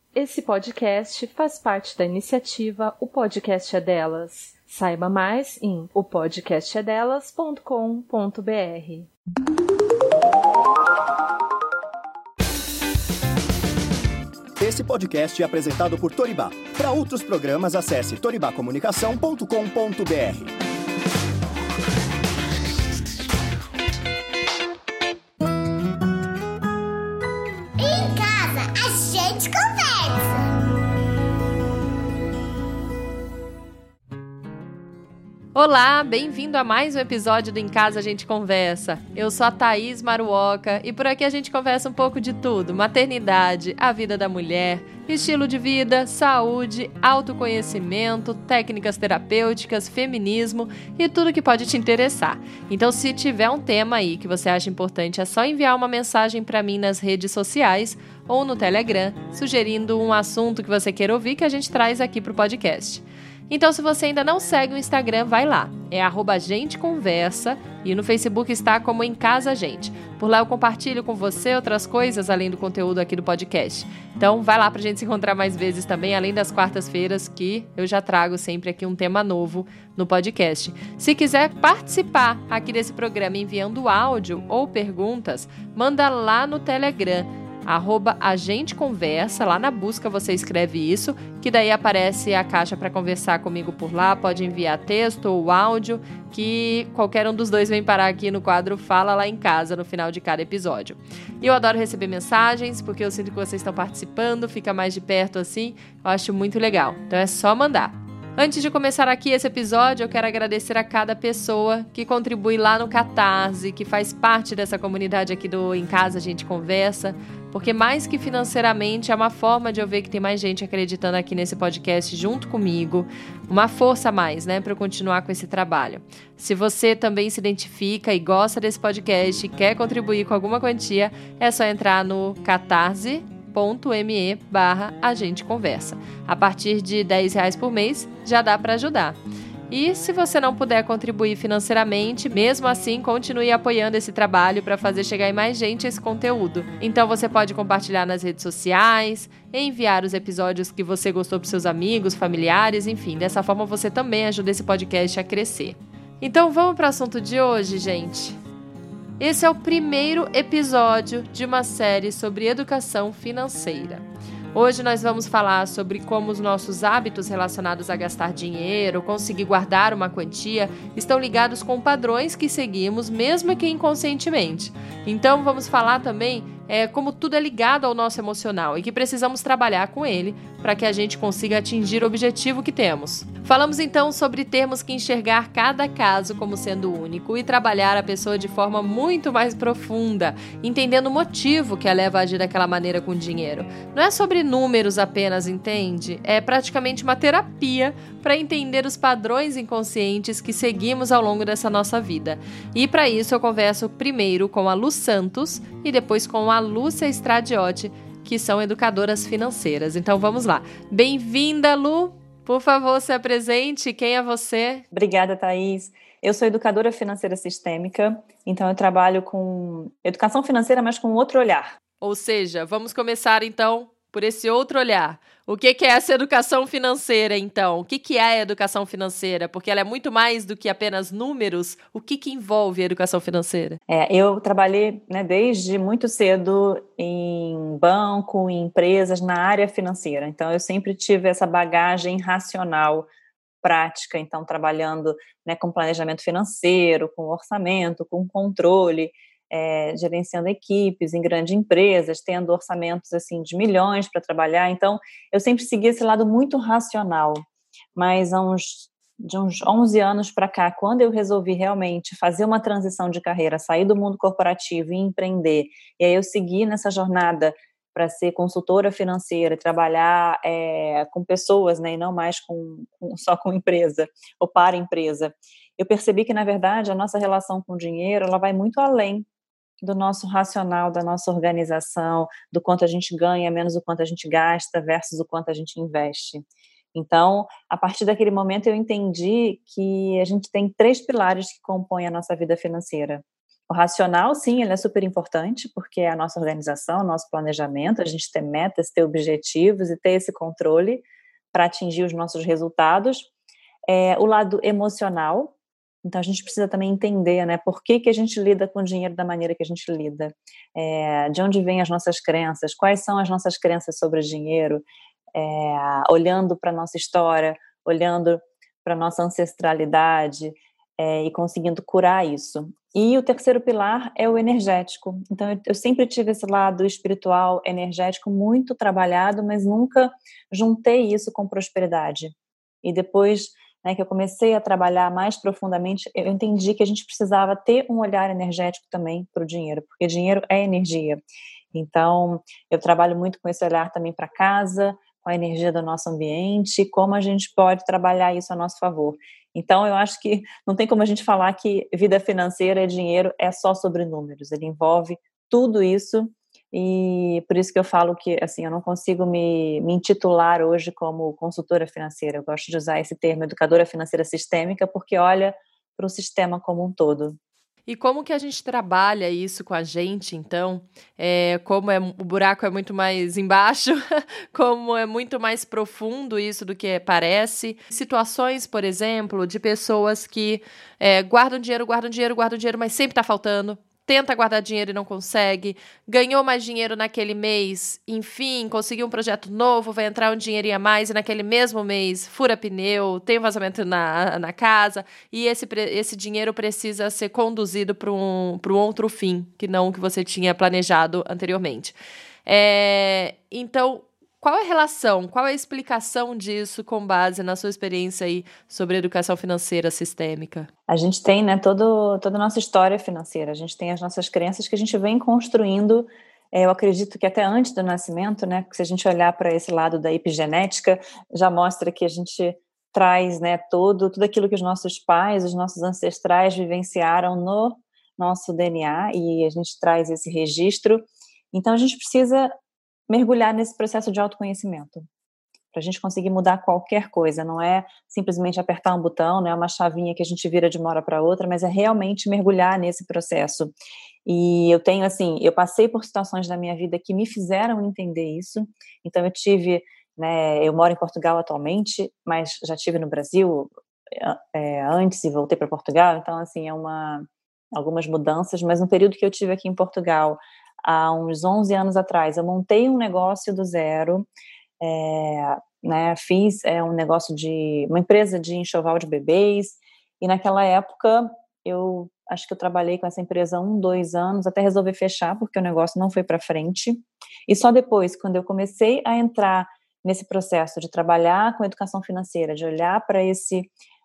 Esse podcast faz parte da iniciativa O Podcast é Delas. Saiba mais em opodcastedelas.com.br. Esse podcast é apresentado por Toribá. Para outros programas, acesse toribacomunicação.com.br. Olá, bem-vindo a mais um episódio do Em Casa a Gente Conversa. Eu sou a Thaís Maruoka e por aqui a gente conversa um pouco de tudo: maternidade, a vida da mulher, estilo de vida, saúde, autoconhecimento, técnicas terapêuticas, feminismo e tudo que pode te interessar. Então, se tiver um tema aí que você acha importante, é só enviar uma mensagem para mim nas redes sociais ou no Telegram, sugerindo um assunto que você queira ouvir que a gente traz aqui para o podcast. Então, se você ainda não segue o Instagram, vai lá. É @agenteconversa e no Facebook está como Em Casa Gente. Por lá eu compartilho com você outras coisas além do conteúdo aqui do podcast. Então, vai lá pra gente se encontrar mais vezes também, além das quartas-feiras, que eu já trago sempre aqui um tema novo no podcast. Se quiser participar aqui desse programa enviando áudio ou perguntas, manda lá no Telegram. @agenteconversa, lá na busca você escreve isso, que daí aparece a caixa para conversar comigo por lá, pode enviar texto ou áudio, que qualquer um dos dois vem parar aqui no quadro Fala Lá em Casa, no final de cada episódio. E eu adoro receber mensagens, porque eu sinto que vocês estão participando, fica mais de perto assim, eu acho muito legal, então é só mandar. Antes de começar aqui esse episódio, eu quero agradecer a cada pessoa que contribui lá no Catarse, que faz parte dessa comunidade aqui do Em Casa a Gente Conversa, porque mais que financeiramente é uma forma de eu ver que tem mais gente acreditando aqui nesse podcast junto comigo, uma força a mais, né, para eu continuar com esse trabalho. Se você também se identifica e gosta desse podcast e quer contribuir com alguma quantia, é só entrar no catarse.me/agenteconversa. A partir de R$10 por mês já dá para ajudar. E se você não puder contribuir financeiramente, mesmo assim, continue apoiando esse trabalho para fazer chegar em mais gente esse conteúdo. Então você pode compartilhar nas redes sociais, enviar os episódios que você gostou para seus amigos, familiares, enfim. Dessa forma você também ajuda esse podcast a crescer. Então vamos para o assunto de hoje, gente. Esse é o primeiro episódio de uma série sobre educação financeira. Hoje nós vamos falar sobre como os nossos hábitos relacionados a gastar dinheiro, conseguir guardar uma quantia, estão ligados com padrões que seguimos, mesmo que inconscientemente. Então vamos falar também como tudo é ligado ao nosso emocional e que precisamos trabalhar com ele para que a gente consiga atingir o objetivo que temos. Falamos então sobre termos que enxergar cada caso como sendo único e trabalhar a pessoa de forma muito mais profunda, entendendo o motivo que a leva a agir daquela maneira com o dinheiro. Não é sobre números apenas, entende? É praticamente uma terapia para entender os padrões inconscientes que seguimos ao longo dessa nossa vida. E para isso eu converso primeiro com a Lu Santos e depois com a Lúcia Stradiotti, que são educadoras financeiras. Então vamos lá. Bem-vinda, Lu! Por favor, se apresente. Quem é você? Obrigada, Thaís. Eu sou educadora financeira sistêmica, então eu trabalho com educação financeira, mas com outro olhar. Ou seja, vamos começar então por esse outro olhar. O que é essa educação financeira, então? O que é a educação financeira? Porque ela é muito mais do que apenas números. O que envolve a educação financeira? Eu trabalhei, desde muito cedo em banco, em empresas, na área financeira. Então, eu sempre tive essa bagagem racional, prática. Então, trabalhando com planejamento financeiro, com orçamento, com controle, gerenciando equipes em grandes empresas, tendo orçamentos assim de milhões para trabalhar. Então, eu sempre segui esse lado muito racional. Mas de uns 11 anos para cá, quando eu resolvi realmente fazer uma transição de carreira, sair do mundo corporativo e empreender, e aí eu segui nessa jornada para ser consultora financeira, trabalhar com pessoas, e não mais só com empresa ou para empresa, eu percebi que, na verdade, a nossa relação com o dinheiro ela vai muito além do nosso racional, da nossa organização, do quanto a gente ganha, menos o quanto a gente gasta versus o quanto a gente investe. Então, a partir daquele momento eu entendi que a gente tem 3 pilares que compõem a nossa vida financeira. O racional, sim, ele é super importante, porque é a nossa organização, nosso planejamento, a gente ter metas, ter objetivos e ter esse controle para atingir os nossos resultados. O lado emocional, então a gente precisa também entender, né, por que a gente lida com o dinheiro da maneira que a gente lida, de onde vêm as nossas crenças, quais são as nossas crenças sobre o dinheiro, olhando para a nossa história, olhando para a nossa ancestralidade, e conseguindo curar isso. E o terceiro pilar é o energético. Então, eu sempre tive esse lado espiritual, energético, muito trabalhado, mas nunca juntei isso com prosperidade. E depois, né, que eu comecei a trabalhar mais profundamente, eu entendi que a gente precisava ter um olhar energético também para o dinheiro, porque dinheiro é energia. Então, eu trabalho muito com esse olhar também para casa, com a energia do nosso ambiente, como a gente pode trabalhar isso a nosso favor. Então, eu acho que não tem como a gente falar que vida financeira e dinheiro é só sobre números, ele envolve tudo isso, e por isso que eu falo que, assim, eu não consigo me intitular hoje como consultora financeira, eu gosto de usar esse termo, educadora financeira sistêmica, porque olha para o sistema como um todo. E como que a gente trabalha isso com a gente, então? Como o buraco é muito mais embaixo, como é muito mais profundo isso do que parece. Situações, por exemplo, de pessoas que guardam dinheiro, mas sempre está faltando. Tenta guardar dinheiro e não consegue, ganhou mais dinheiro naquele mês, enfim, conseguiu um projeto novo, vai entrar um dinheirinho a mais e naquele mesmo mês fura pneu, tem um vazamento na casa e esse dinheiro precisa ser conduzido para um outro fim, que não o que você tinha planejado anteriormente. Então, qual é a relação, qual é a explicação disso com base na sua experiência aí sobre educação financeira sistêmica? A gente tem, né, toda a nossa história financeira, a gente tem as nossas crenças que a gente vem construindo, eu acredito que até antes do nascimento, né, porque se a gente olhar para esse lado da epigenética, já mostra que a gente traz, né, tudo aquilo que os nossos pais, os nossos ancestrais vivenciaram no nosso DNA, e a gente traz esse registro, então a gente precisa mergulhar nesse processo de autoconhecimento, para a gente conseguir mudar qualquer coisa, não é simplesmente apertar um botão, não é uma chavinha que a gente vira de uma hora para outra, mas é realmente mergulhar nesse processo. E eu passei por situações na minha vida que me fizeram entender isso, então eu tive, né, eu moro em Portugal atualmente, mas já estive no Brasil antes e voltei para Portugal, então assim, algumas mudanças, mas no período que eu tive aqui em Portugal, há uns 11 anos atrás, eu montei um negócio do zero, né, fiz um negócio uma empresa de enxoval de bebês, e naquela época, eu acho que eu trabalhei com essa empresa 2 anos, até resolver fechar, porque o negócio não foi para frente, e só depois, quando eu comecei a entrar nesse processo de trabalhar com educação financeira, de olhar para esse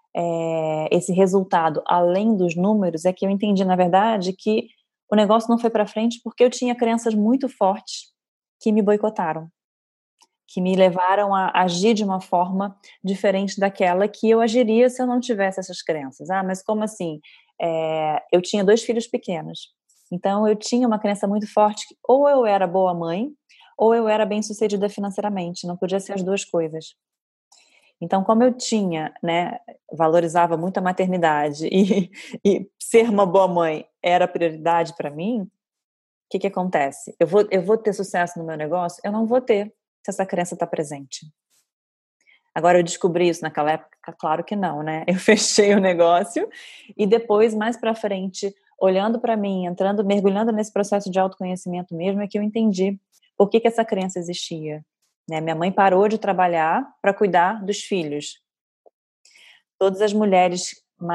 resultado além dos números, é que eu entendi, na verdade, que o negócio não foi para frente porque eu tinha crenças muito fortes que me boicotaram, que me levaram a agir de uma forma diferente daquela que eu agiria se eu não tivesse essas crenças. Mas como assim? Eu tinha 2 filhos pequenos, então eu tinha uma crença muito forte que ou eu era boa mãe, ou eu era bem-sucedida financeiramente, não podia ser as 2 coisas. Então, como eu tinha, né, valorizava muito a maternidade e ser uma boa mãe era prioridade para mim, o que acontece? Eu vou ter sucesso no meu negócio? Eu não vou ter, se essa crença está presente. Agora, eu descobri isso naquela época? Claro que não, né? Eu fechei o negócio e depois, mais para frente, olhando para mim, mergulhando nesse processo de autoconhecimento mesmo, é que eu entendi por que essa crença existia. Né? Minha mãe parou de trabalhar para cuidar dos filhos. Todas as mulheres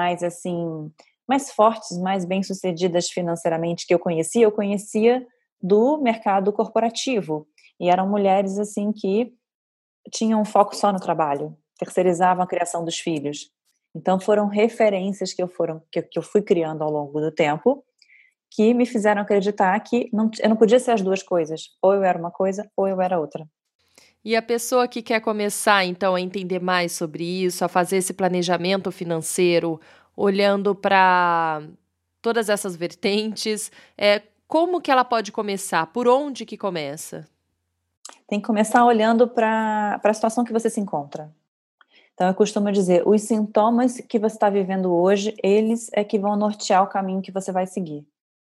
mais fortes, mais bem-sucedidas financeiramente que eu conhecia do mercado corporativo. E eram mulheres assim que tinham um foco só no trabalho, terceirizavam a criação dos filhos. Então foram referências que eu fui criando ao longo do tempo, que me fizeram acreditar que eu não podia ser as 2 coisas. Ou eu era uma coisa, ou eu era outra. E a pessoa que quer começar, então, a entender mais sobre isso, a fazer esse planejamento financeiro, olhando para todas essas vertentes, como que ela pode começar? Por onde que começa? Tem que começar olhando para a situação que você se encontra. Então, eu costumo dizer, os sintomas que você está vivendo hoje, eles é que vão nortear o caminho que você vai seguir.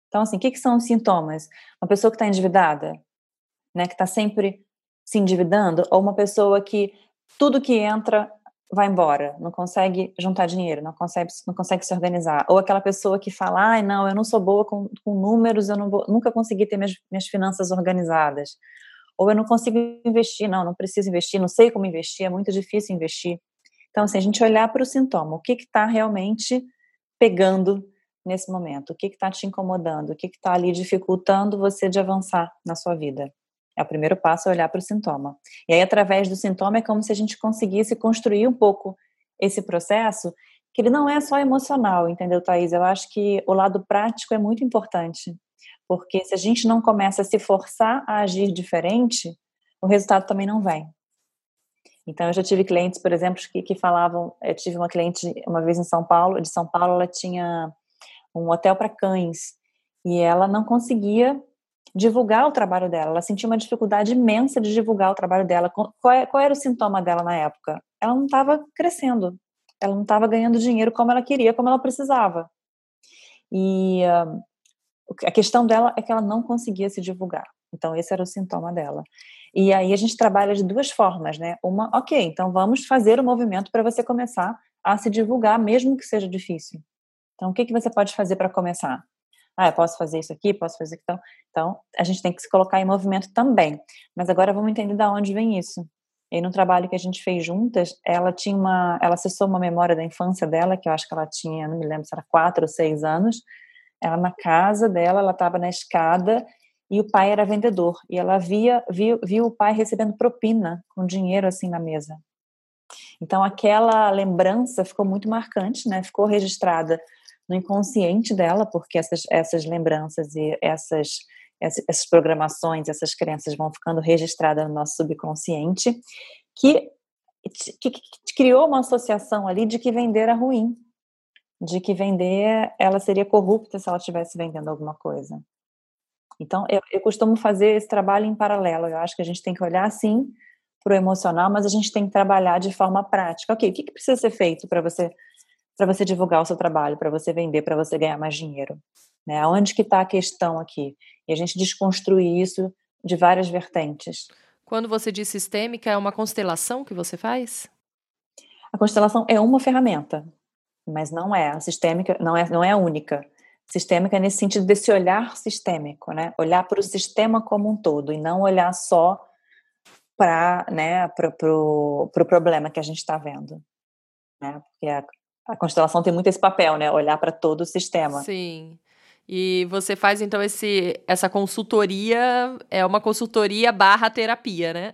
Então, assim, o que são os sintomas? Uma pessoa que está endividada, né, que está sempre se endividando, ou uma pessoa que tudo que entra vai embora, não consegue juntar dinheiro, não consegue se organizar, ou aquela pessoa que fala, ai, não, eu não sou boa com números, eu nunca consegui ter minhas finanças organizadas, ou eu não consigo investir, não preciso investir, não sei como investir, é muito difícil investir. Então, assim, a gente olhar para o sintoma, o que está realmente pegando nesse momento, o que está te incomodando, o que está ali dificultando você de avançar na sua vida. O primeiro passo é olhar para o sintoma. E aí, através do sintoma, é como se a gente conseguisse construir um pouco esse processo, que ele não é só emocional, entendeu, Thaís? Eu acho que o lado prático é muito importante, porque se a gente não começa a se forçar a agir diferente, o resultado também não vem. Então, eu já tive clientes, por exemplo, que falavam, eu tive uma cliente uma vez de São Paulo, ela tinha um hotel para cães, e ela não conseguia divulgar o trabalho dela, ela sentia uma dificuldade imensa de divulgar o trabalho dela. Qual era o sintoma dela na época? Ela não estava crescendo, ela não estava ganhando dinheiro como ela queria, como ela precisava. E a questão dela é que ela não conseguia se divulgar. Então, esse era o sintoma dela. E aí a gente trabalha de duas formas, né? Uma, ok, então vamos fazer o movimento para você começar a se divulgar, mesmo que seja difícil. Então, o que você pode fazer para começar? Eu posso fazer isso aqui, posso fazer aquilo. Então, a gente tem que se colocar em movimento também. Mas agora vamos entender de onde vem isso. E aí, no trabalho que a gente fez juntas, ela acessou uma memória da infância dela, que eu acho que ela tinha, não me lembro se era 4 ou 6 anos. Ela na casa dela, ela estava na escada e o pai era vendedor. E ela viu o pai recebendo propina com dinheiro assim na mesa. Então, aquela lembrança ficou muito marcante, né? Ficou registrada no inconsciente dela, porque essas lembranças e essas programações, essas crenças vão ficando registradas no nosso subconsciente, que criou uma associação ali de que vender era ruim, de que vender, ela seria corrupta se ela estivesse vendendo alguma coisa. Então, eu costumo fazer esse trabalho em paralelo. Eu acho que a gente tem que olhar, sim, para o emocional, mas a gente tem que trabalhar de forma prática. Ok, o que precisa ser feito para você divulgar o seu trabalho, para você vender, para você ganhar mais dinheiro? Né? Onde que está a questão aqui? E a gente desconstruir isso de várias vertentes. Quando você diz sistêmica, é uma constelação que você faz? A constelação é uma ferramenta, mas não é. A sistêmica não é a única. Sistêmica é nesse sentido desse olhar sistêmico, né? Olhar para o sistema como um todo e não olhar só para o problema que a gente está vendo. Né? Porque a constelação tem muito esse papel, né? Olhar para todo o sistema. Sim. E você faz, então, essa consultoria, é uma consultoria / terapia, né?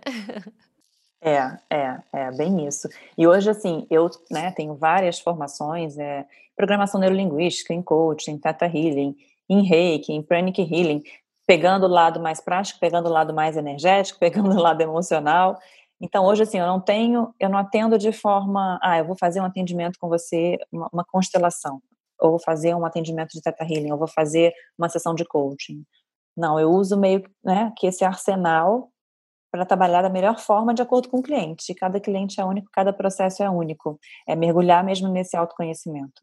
É bem isso. E hoje, assim, eu tenho várias formações, programação neurolinguística, em coaching, Theta Healing, em Reiki, em Pranic Healing, pegando o lado mais prático, pegando o lado mais energético, pegando o lado emocional. Então, hoje, assim, eu não atendo de forma, eu vou fazer um atendimento com você, uma constelação, ou vou fazer um atendimento de Theta Healing, ou vou fazer uma sessão de coaching. Não, eu uso meio, que esse arsenal para trabalhar da melhor forma de acordo com o cliente. Cada cliente é único, cada processo é único. É mergulhar mesmo nesse autoconhecimento.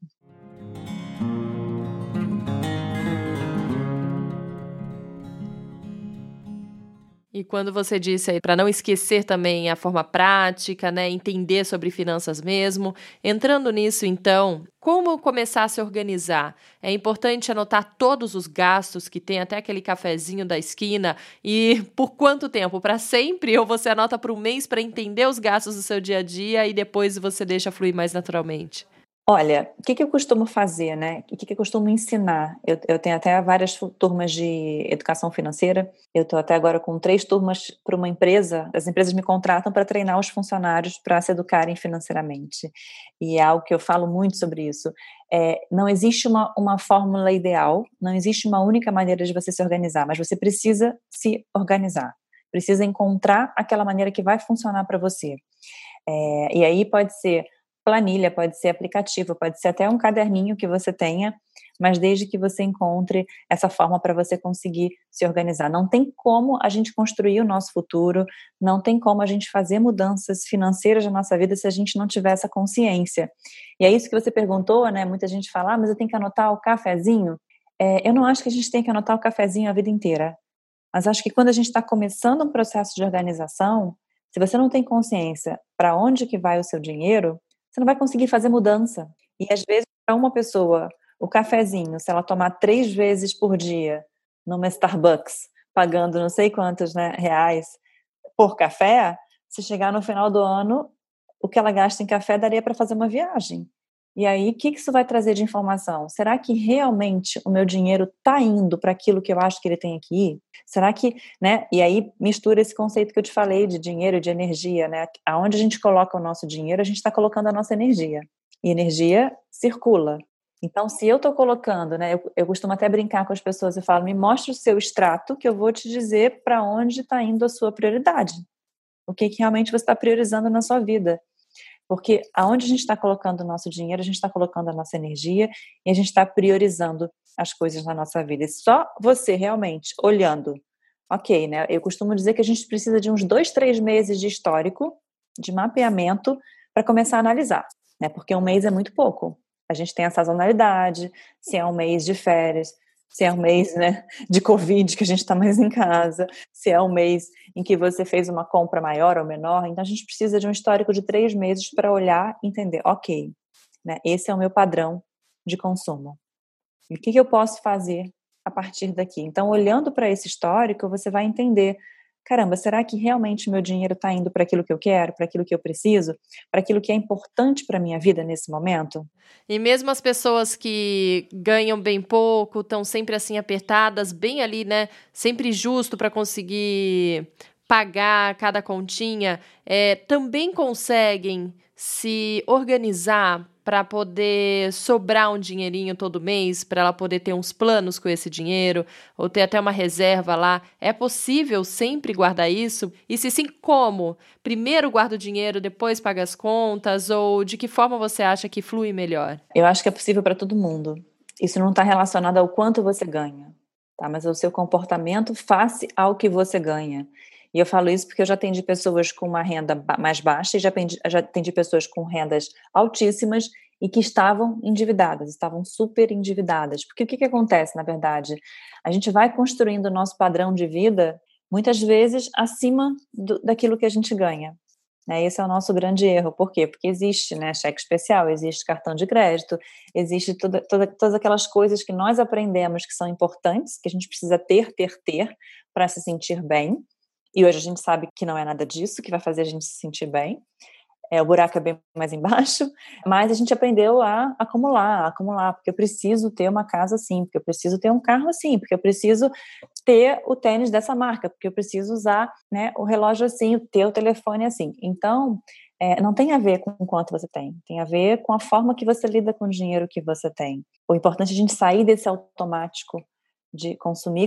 E quando você disse aí para não esquecer também a forma prática, né, entender sobre finanças mesmo, entrando nisso então, como começar a se organizar? É importante anotar todos os gastos que tem, até aquele cafezinho da esquina, e por quanto tempo? Para sempre? Ou você anota por um mês para entender os gastos do seu dia a dia e depois você deixa fluir mais naturalmente? Olha, o que eu costumo fazer, né? O que eu costumo ensinar? Eu tenho até várias turmas de educação financeira. Eu estou até agora com 3 turmas para uma empresa. As empresas me contratam para treinar os funcionários para se educarem financeiramente. E é algo que eu falo muito sobre isso. Não existe uma fórmula ideal, não existe uma única maneira de você se organizar, mas você precisa se organizar. Precisa encontrar aquela maneira que vai funcionar para você. E aí pode ser planilha, pode ser aplicativo, pode ser até um caderninho que você tenha, mas desde que você encontre essa forma para você conseguir se organizar. Não tem como a gente construir o nosso futuro, não tem como a gente fazer mudanças financeiras na nossa vida se a gente não tiver essa consciência. E é isso que você perguntou, né? Muita gente fala, mas eu tenho que anotar o cafezinho. Eu não acho que a gente tem que anotar o cafezinho a vida inteira, mas acho que quando a gente está começando um processo de organização, se você não tem consciência para onde que vai o seu dinheiro, você não vai conseguir fazer mudança. E às vezes, para uma pessoa, o cafezinho, se ela tomar 3 vezes por dia numa Starbucks, pagando não sei quantos, né, reais por café, se chegar no final do ano, o que ela gasta em café daria para fazer uma viagem. E aí, o que isso vai trazer de informação? Será que realmente o meu dinheiro está indo para aquilo que eu acho que ele tem que ir? Será que, né? E aí mistura esse conceito que eu te falei de dinheiro e de energia, né? Aonde a gente coloca o nosso dinheiro, a gente está colocando a nossa energia. E energia circula. Então, se eu estou colocando, né? Eu costumo até brincar com as pessoas e falo, me mostra o seu extrato que eu vou te dizer para onde está indo a sua prioridade. O que realmente você está priorizando na sua vida. Porque aonde a gente está colocando o nosso dinheiro, a gente está colocando a nossa energia e a gente está priorizando as coisas na nossa vida. E só você realmente olhando, ok, né? Eu costumo dizer que a gente precisa de uns 2, 3 meses de histórico, de mapeamento, para começar a analisar, né? Porque um mês é muito pouco. A gente tem a sazonalidade, se é um mês de férias, se é um mês, né, de Covid, que a gente está mais em casa, se é um mês em que você fez uma compra maior ou menor. Então, a gente precisa de um histórico de 3 meses para olhar e entender, ok, né, esse é o meu padrão de consumo. E o que eu posso fazer a partir daqui? Então, olhando para esse histórico, você vai entender, caramba, será que realmente meu dinheiro está indo para aquilo que eu quero, para aquilo que eu preciso, para aquilo que é importante para a minha vida nesse momento? E mesmo as pessoas que ganham bem pouco, estão sempre assim apertadas, bem ali, né? Sempre justo para conseguir pagar cada continha, também conseguem se organizar para poder sobrar um dinheirinho todo mês, para ela poder ter uns planos com esse dinheiro, ou ter até uma reserva lá. É possível sempre guardar isso? E se sim, como? Primeiro guarda o dinheiro, depois paga as contas, ou de que forma você acha que flui melhor? Eu acho que é possível para todo mundo. Isso não está relacionado ao quanto você ganha, tá? Mas ao seu comportamento face ao que você ganha. E eu falo isso porque eu já atendi pessoas com uma renda mais baixa e já atendi pessoas com rendas altíssimas e que estavam endividadas, estavam super endividadas. Porque o que acontece, na verdade? A gente vai construindo o nosso padrão de vida, muitas vezes, acima daquilo que a gente ganha. Esse é o nosso grande erro. Por quê? Porque existe, né, cheque especial, existe cartão de crédito, existe todas aquelas coisas que nós aprendemos que são importantes, que a gente precisa ter para se sentir bem. E hoje a gente sabe que não é nada disso que vai fazer a gente se sentir bem. O buraco é bem mais embaixo, mas a gente aprendeu a acumular, porque eu preciso ter uma casa assim, porque eu preciso ter um carro assim, porque eu preciso ter o tênis dessa marca, porque eu preciso usar, né, o relógio assim, ter o telefone assim. Então, não tem a ver com o quanto você tem a ver com a forma que você lida com o dinheiro que você tem. O importante é a gente sair desse automático de consumir,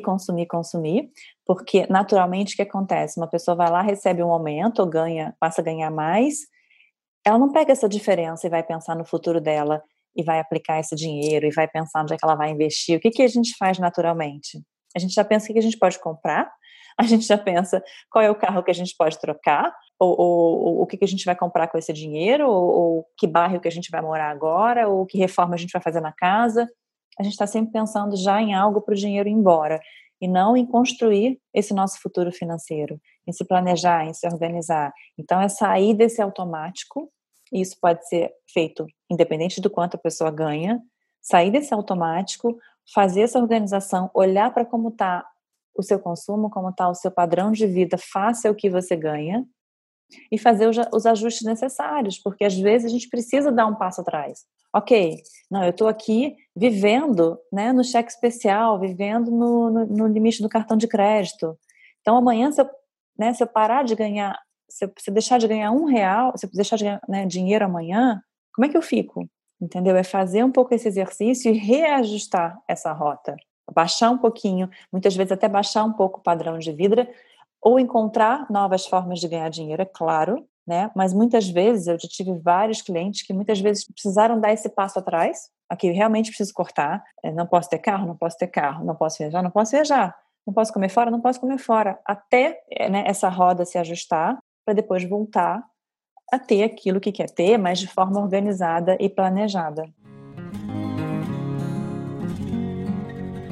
porque naturalmente o que acontece? Uma pessoa vai lá, recebe um aumento, ou passa a ganhar mais, ela não pega essa diferença e vai pensar no futuro dela, e vai aplicar esse dinheiro, e vai pensar onde é que ela vai investir. O que a gente faz naturalmente? A gente já pensa o que a gente pode comprar, a gente já pensa qual é o carro que a gente pode trocar, ou o que a gente vai comprar com esse dinheiro, ou que bairro que a gente vai morar agora, ou que reforma a gente vai fazer na casa. A gente está sempre pensando já em algo para o dinheiro ir embora, e não em construir esse nosso futuro financeiro, em se planejar, em se organizar. Então, é sair desse automático. Isso pode ser feito independente do quanto a pessoa ganha, sair desse automático, fazer essa organização, olhar para como está o seu consumo, como está o seu padrão de vida face ao que você ganha, e fazer os ajustes necessários, porque às vezes a gente precisa dar um passo atrás. Ok, não, eu estou aqui vivendo, né, no cheque especial, vivendo no limite do cartão de crédito. Então amanhã, se eu parar de ganhar, se eu deixar de ganhar R$1, se eu deixar de ganhar, né, dinheiro amanhã, como é que eu fico? Entendeu? É fazer um pouco esse exercício e reajustar essa rota. Baixar um pouquinho, muitas vezes até baixar um pouco o padrão de vida, ou encontrar novas formas de ganhar dinheiro, é claro, né? Mas muitas vezes, eu já tive vários clientes que muitas vezes precisaram dar esse passo atrás, aqui realmente preciso cortar, não posso ter carro, não posso viajar, não posso comer fora, até, né, essa roda se ajustar, para depois voltar a ter aquilo que quer ter, mas de forma organizada e planejada.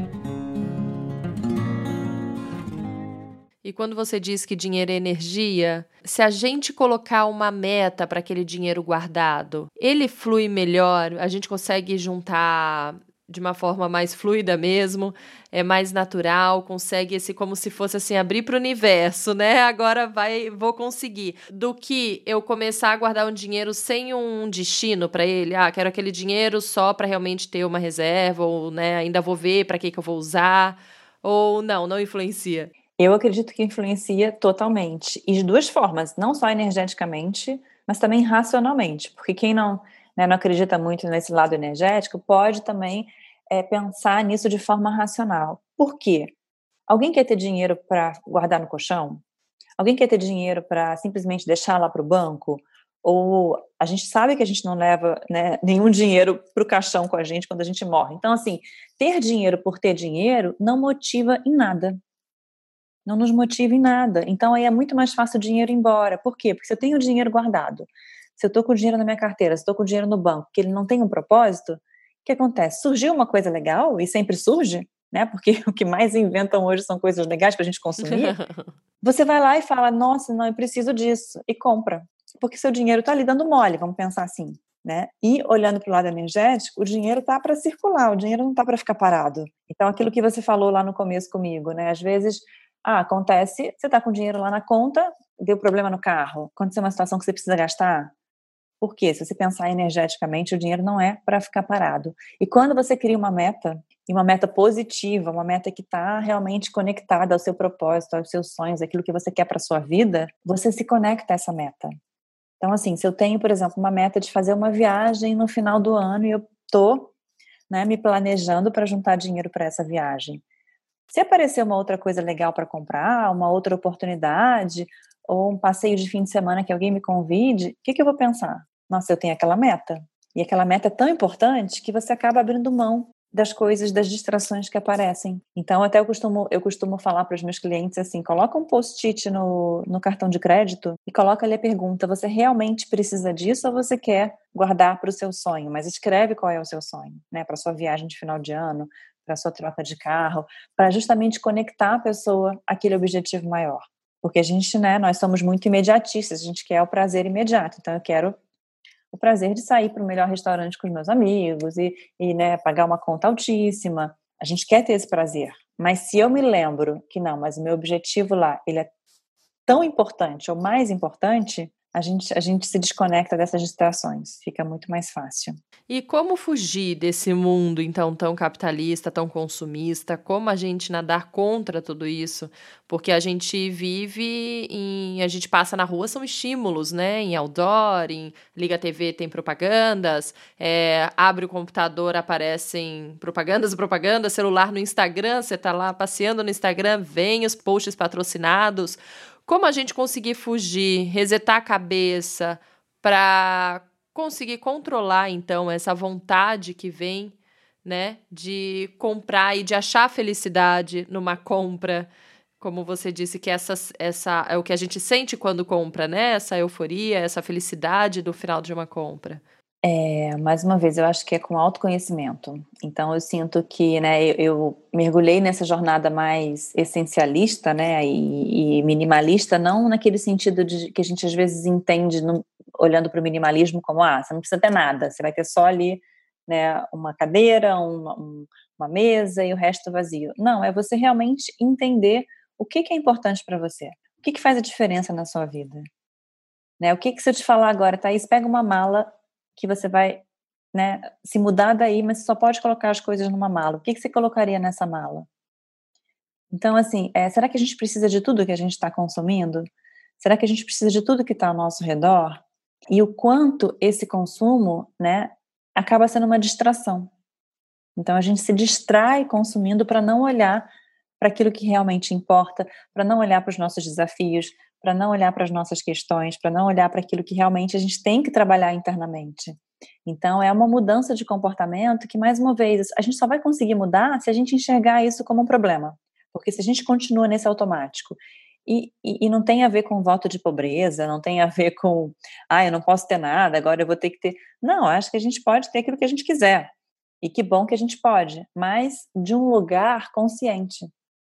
E quando você diz que dinheiro é energia, se a gente colocar uma meta para aquele dinheiro guardado, ele flui melhor, a gente consegue juntar de uma forma mais fluida mesmo, é mais natural, consegue como se fosse assim, abrir para o universo, né? Agora vou conseguir. Do que eu começar a guardar um dinheiro sem um destino para ele, quero aquele dinheiro só para realmente ter uma reserva, ou né, ainda vou ver para que eu vou usar, ou não influencia. Eu acredito que influencia totalmente. E de duas formas, não só energeticamente, mas também racionalmente. Porque quem não acredita muito nesse lado energético pode também pensar nisso de forma racional. Por quê? Alguém quer ter dinheiro para guardar no colchão? Alguém quer ter dinheiro para simplesmente deixar lá para o banco? Ou a gente sabe que a gente não leva, né, nenhum dinheiro para o caixão com a gente quando a gente morre. Então, assim, ter dinheiro por ter dinheiro não motiva em nada. Não nos motiva em nada. Então, aí é muito mais fácil o dinheiro ir embora. Por quê? Porque se eu tenho o dinheiro guardado, se eu estou com o dinheiro na minha carteira, se eu estou com o dinheiro no banco, que ele não tem um propósito, o que acontece? Surgiu uma coisa legal, e sempre surge, né? Porque o que mais inventam hoje são coisas legais para a gente consumir. Você vai lá e fala, nossa, não, eu preciso disso, e compra. Porque seu dinheiro está ali dando mole, vamos pensar assim, né? E olhando para o lado energético, o dinheiro está para circular, o dinheiro não está para ficar parado. Então, aquilo que você falou lá no começo comigo, né? Às vezes, acontece, você está com dinheiro lá na conta, deu problema no carro, aconteceu uma situação que você precisa gastar. Por quê? Se você pensar energeticamente, o dinheiro não é para ficar parado. E quando você cria uma meta, e uma meta positiva, uma meta que está realmente conectada ao seu propósito, aos seus sonhos, aquilo que você quer para a sua vida, você se conecta a essa meta. Então, assim, se eu tenho, por exemplo, uma meta de fazer uma viagem no final do ano e eu estou, né, me planejando para juntar dinheiro para essa viagem. Se aparecer uma outra coisa legal para comprar, uma outra oportunidade, ou um passeio de fim de semana que alguém me convide, o que eu vou pensar? Nossa, eu tenho aquela meta. E aquela meta é tão importante que você acaba abrindo mão das coisas, das distrações que aparecem. Então, até eu costumo falar para os meus clientes assim, coloca um post-it no cartão de crédito e coloca ali a pergunta, você realmente precisa disso ou você quer guardar para o seu sonho? Mas escreve qual é o seu sonho, né? Para a sua viagem de final de ano, para a sua troca de carro, para justamente conectar a pessoa àquele objetivo maior. Porque a gente, né, nós somos muito imediatistas, a gente quer o prazer imediato. Então, eu quero o prazer de sair para o melhor restaurante com os meus amigos e né, pagar uma conta altíssima. A gente quer ter esse prazer. Mas se eu me lembro que não, mas o meu objetivo lá, ele é tão importante ou mais importante, a gente se desconecta dessas distrações. Fica muito mais fácil. E como fugir desse mundo, então, tão capitalista, tão consumista? Como a gente nadar contra tudo isso? Porque a gente a gente passa na rua, são estímulos, né? Em outdoor, liga a TV, tem propagandas, abre o computador, aparecem propagandas, celular no Instagram, você tá lá passeando no Instagram, vem os posts patrocinados. Como a gente conseguir fugir, resetar a cabeça para conseguir controlar, então, essa vontade que vem, né, de comprar e de achar felicidade numa compra, como você disse, que essa é o que a gente sente quando compra, né, essa euforia, essa felicidade do final de uma compra. Mais uma vez, eu acho que é com autoconhecimento. Então, eu sinto que, né, eu mergulhei nessa jornada mais essencialista, né, e minimalista, não naquele sentido de que a gente às vezes entende, olhando para o minimalismo como, você não precisa ter nada, você vai ter só ali, né, uma cadeira, uma mesa e o resto vazio. Não, é você realmente entender o que é importante para você, o que faz a diferença na sua vida. Né, o que se eu te falar agora, Thaís, pega uma mala que você vai, né, se mudar daí, mas você só pode colocar as coisas numa mala. O que você colocaria nessa mala? Então, assim, será que a gente precisa de tudo que a gente está consumindo? Será que a gente precisa de tudo que está ao nosso redor? E o quanto esse consumo, né, acaba sendo uma distração. Então, a gente se distrai consumindo para não olhar para aquilo que realmente importa, para não olhar para os nossos desafios, para não olhar para as nossas questões, para não olhar para aquilo que realmente a gente tem que trabalhar internamente. Então, é uma mudança de comportamento que, mais uma vez, a gente só vai conseguir mudar se a gente enxergar isso como um problema. Porque se a gente continua nesse automático e não tem a ver com voto de pobreza, não tem a ver com, eu não posso ter nada, agora eu vou ter que ter. Não, acho que a gente pode ter aquilo que a gente quiser. E que bom que a gente pode, mas de um lugar consciente.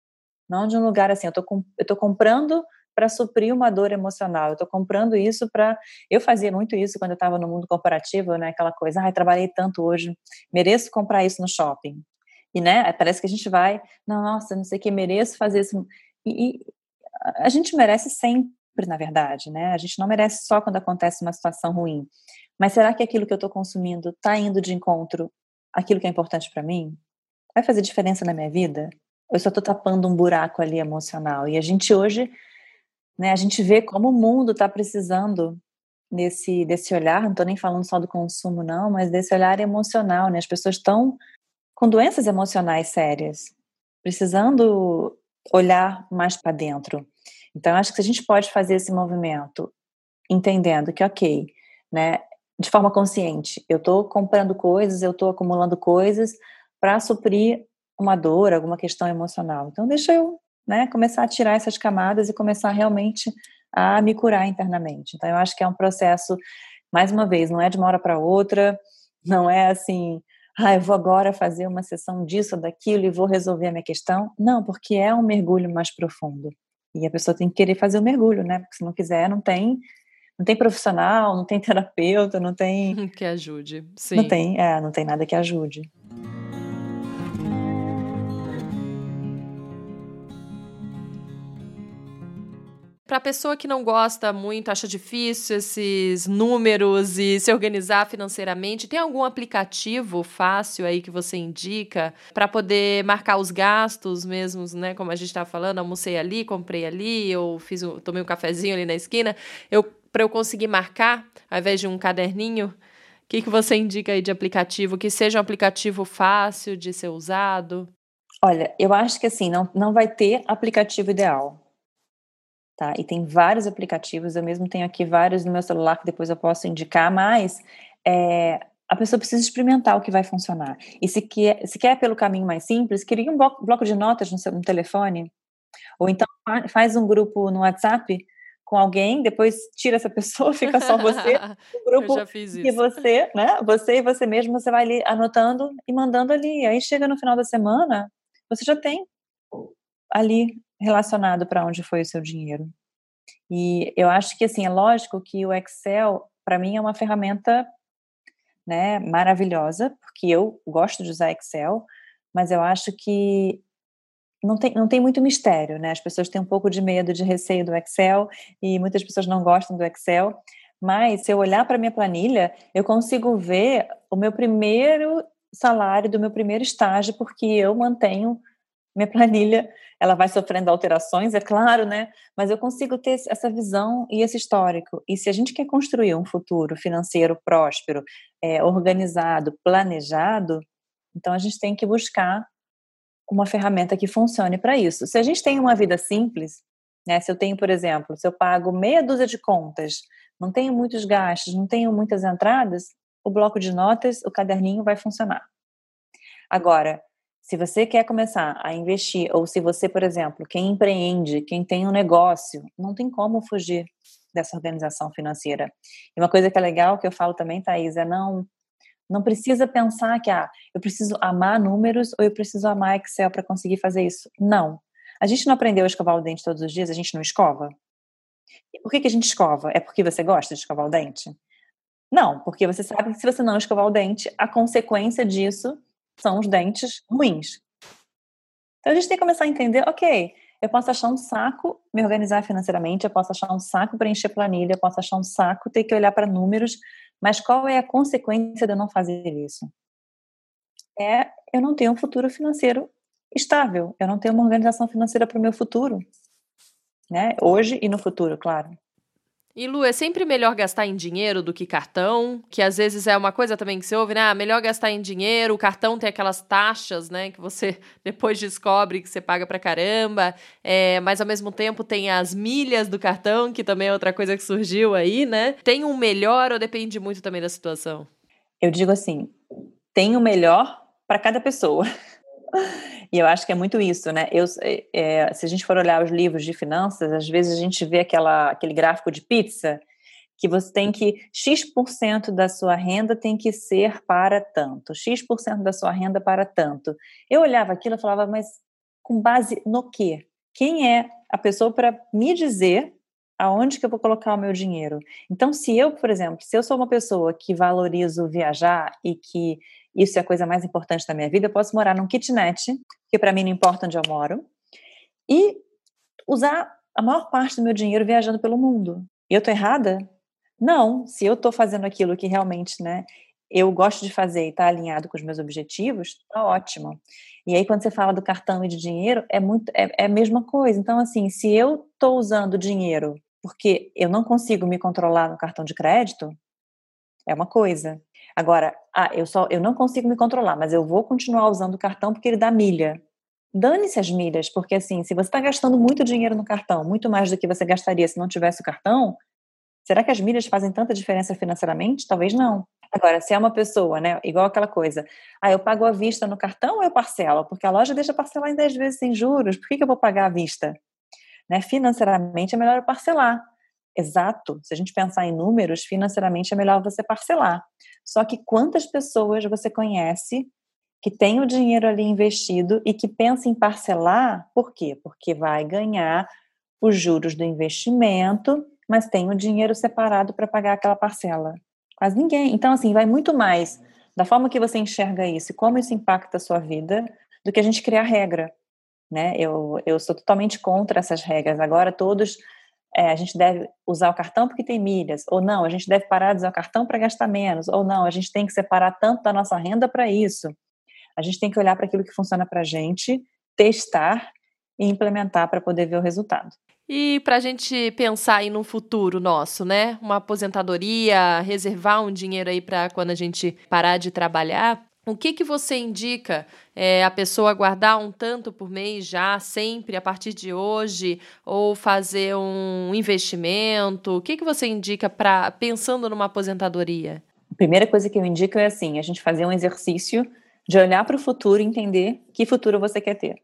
Não de um lugar assim, eu tô comprando para suprir uma dor emocional, eu tô comprando isso para... Eu fazia muito isso quando eu estava no mundo corporativo, né, aquela coisa, trabalhei tanto hoje, mereço comprar isso no shopping. E, né, parece que a gente vai, nossa, não sei o que, mereço fazer isso. E a gente merece sempre, na verdade, né, a gente não merece só quando acontece uma situação ruim. Mas será que aquilo que eu tô consumindo tá indo de encontro àquilo que é importante para mim? Vai fazer diferença na minha vida? Ou eu só tô tapando um buraco ali emocional? E a gente hoje, né, a gente vê como o mundo está precisando desse olhar, não estou nem falando só do consumo não, mas desse olhar emocional, né, as pessoas estão com doenças emocionais sérias, precisando olhar mais para dentro. Então, acho que se a gente pode fazer esse movimento, entendendo que, ok, né, de forma consciente, eu estou comprando coisas, eu estou acumulando coisas para suprir uma dor, alguma questão emocional. Então, deixa eu, né, começar a tirar essas camadas e começar realmente a me curar internamente. Então, eu acho que é um processo, mais uma vez, não é de uma hora para outra, não é assim, eu vou agora fazer uma sessão disso ou daquilo e vou resolver a minha questão. Não, porque é um mergulho mais profundo. E a pessoa tem que querer fazer o mergulho, né? Porque se não quiser, não tem profissional, não tem terapeuta, não tem... Que ajude, sim. Não tem nada que ajude. Para a pessoa que não gosta muito, acha difícil esses números e se organizar financeiramente, tem algum aplicativo fácil aí que você indica para poder marcar os gastos mesmos, né? Como a gente estava falando, almocei ali, comprei ali, eu tomei um cafezinho ali na esquina. Para eu conseguir marcar, ao invés de um caderninho, o que você indica aí de aplicativo? Que seja um aplicativo fácil de ser usado? Olha, eu acho que assim, não vai ter aplicativo ideal. Tá? E tem vários aplicativos, eu mesmo tenho aqui vários no meu celular que depois eu posso indicar, mas a pessoa precisa experimentar o que vai funcionar. E se quer pelo caminho mais simples, cria um bloco de notas no telefone, ou então faz um grupo no WhatsApp com alguém, depois tira essa pessoa, fica só você, o grupo eu já fiz isso. que você, né, você e você mesmo, você vai ali anotando e mandando ali, aí chega no final da semana, você já tem ali relacionado para onde foi o seu dinheiro. E eu acho que, assim, é lógico que o Excel, para mim, é uma ferramenta, né, maravilhosa, porque eu gosto de usar Excel, mas eu acho que não tem muito mistério, né? As pessoas têm um pouco de medo, de receio do Excel, e muitas pessoas não gostam do Excel, mas se eu olhar para minha planilha, eu consigo ver o meu primeiro salário do meu primeiro estágio, porque eu mantenho minha planilha, ela vai sofrendo alterações, é claro, né? Mas eu consigo ter essa visão e esse histórico. E se a gente quer construir um futuro financeiro próspero, organizado, planejado, então a gente tem que buscar uma ferramenta que funcione para isso. Se a gente tem uma vida simples, né? Se eu tenho, por exemplo, se eu pago meia dúzia de contas, não tenho muitos gastos, não tenho muitas entradas, o bloco de notas, o caderninho vai funcionar. Agora, se você quer começar a investir, ou se você, por exemplo, quem empreende, quem tem um negócio, não tem como fugir dessa organização financeira. E uma coisa que é legal, que eu falo também, Thaís, é não precisa pensar que, eu preciso amar números ou eu preciso amar Excel para conseguir fazer isso. Não. A gente não aprendeu a escovar o dente todos os dias, a gente não escova. E por que a gente escova? É porque você gosta de escovar o dente? Não, porque você sabe que se você não escovar o dente, a consequência disso são os dentes ruins. Então a gente tem que começar a entender, ok, eu posso achar um saco me organizar financeiramente, eu posso achar um saco preencher planilha, eu posso achar um saco ter que olhar para números, mas qual é a consequência de eu não fazer isso? Eu não tenho um futuro financeiro estável, eu não tenho uma organização financeira para o meu futuro, né? Hoje e no futuro, claro. E Lu, é sempre melhor gastar em dinheiro do que cartão, que às vezes é uma coisa também que você ouve, né? Melhor gastar em dinheiro, o cartão tem aquelas taxas, né? Que você depois descobre que você paga pra caramba, mas ao mesmo tempo tem as milhas do cartão, que também é outra coisa que surgiu aí, né? Tem um melhor ou depende muito também da situação? Eu digo assim, tem o melhor para cada pessoa. E eu acho que é muito isso, né? Se a gente for olhar os livros de finanças, às vezes a gente vê aquele gráfico de pizza, que você tem que, X% da sua renda tem que ser para tanto, X% da sua renda para tanto. Eu olhava aquilo e falava, mas com base no quê? quem é a pessoa para me dizer aonde que eu vou colocar o meu dinheiro? Então, se eu, por exemplo, se eu sou uma pessoa que valorizo viajar e que isso é a coisa mais importante da minha vida, eu posso morar num kitnet, que para mim não importa onde eu moro, e usar a maior parte do meu dinheiro viajando pelo mundo. E eu tô errada? Não, se eu tô fazendo aquilo que realmente, né, eu gosto de fazer e tá alinhado com os meus objetivos, tá ótimo. E aí, quando você fala do cartão e de dinheiro, é a mesma coisa. Então, assim, se eu tô usando dinheiro porque eu não consigo me controlar no cartão de crédito, é uma coisa. Agora, eu não consigo me controlar, mas eu vou continuar usando o cartão porque ele dá milha. Dane-se as milhas, porque assim, se você está gastando muito dinheiro no cartão, muito mais do que você gastaria se não tivesse o cartão, será que as milhas fazem tanta diferença financeiramente? Talvez não. Agora, se é uma pessoa, né, igual aquela coisa, eu pago à vista no cartão ou eu parcelo? Porque a loja deixa parcelar em 10 vezes sem juros, por que eu vou pagar à vista? Né, financeiramente é melhor eu parcelar. Exato, se a gente pensar em números, financeiramente é melhor você parcelar. Só que quantas pessoas você conhece que tem o dinheiro ali investido e que pensa em parcelar, por quê? Porque vai ganhar os juros do investimento, mas tem o dinheiro separado para pagar aquela parcela. Quase ninguém. Então, assim, vai muito mais da forma que você enxerga isso e como isso impacta a sua vida do que a gente criar regra, né? Eu sou totalmente contra essas regras. Agora, a gente deve usar o cartão porque tem milhas, ou não, a gente deve parar de usar o cartão para gastar menos, ou não, a gente tem que separar tanto da nossa renda para isso. A gente tem que olhar para aquilo que funciona para a gente, testar e implementar para poder ver o resultado. E para a gente pensar aí no futuro nosso, né? Uma aposentadoria, reservar um dinheiro aí para quando a gente parar de trabalhar. O que você indica a pessoa guardar um tanto por mês já, sempre, a partir de hoje, ou fazer um investimento? O que você indica pensando numa aposentadoria? A primeira coisa que eu indico é assim, a gente fazer um exercício de olhar para o futuro e entender que futuro você quer ter.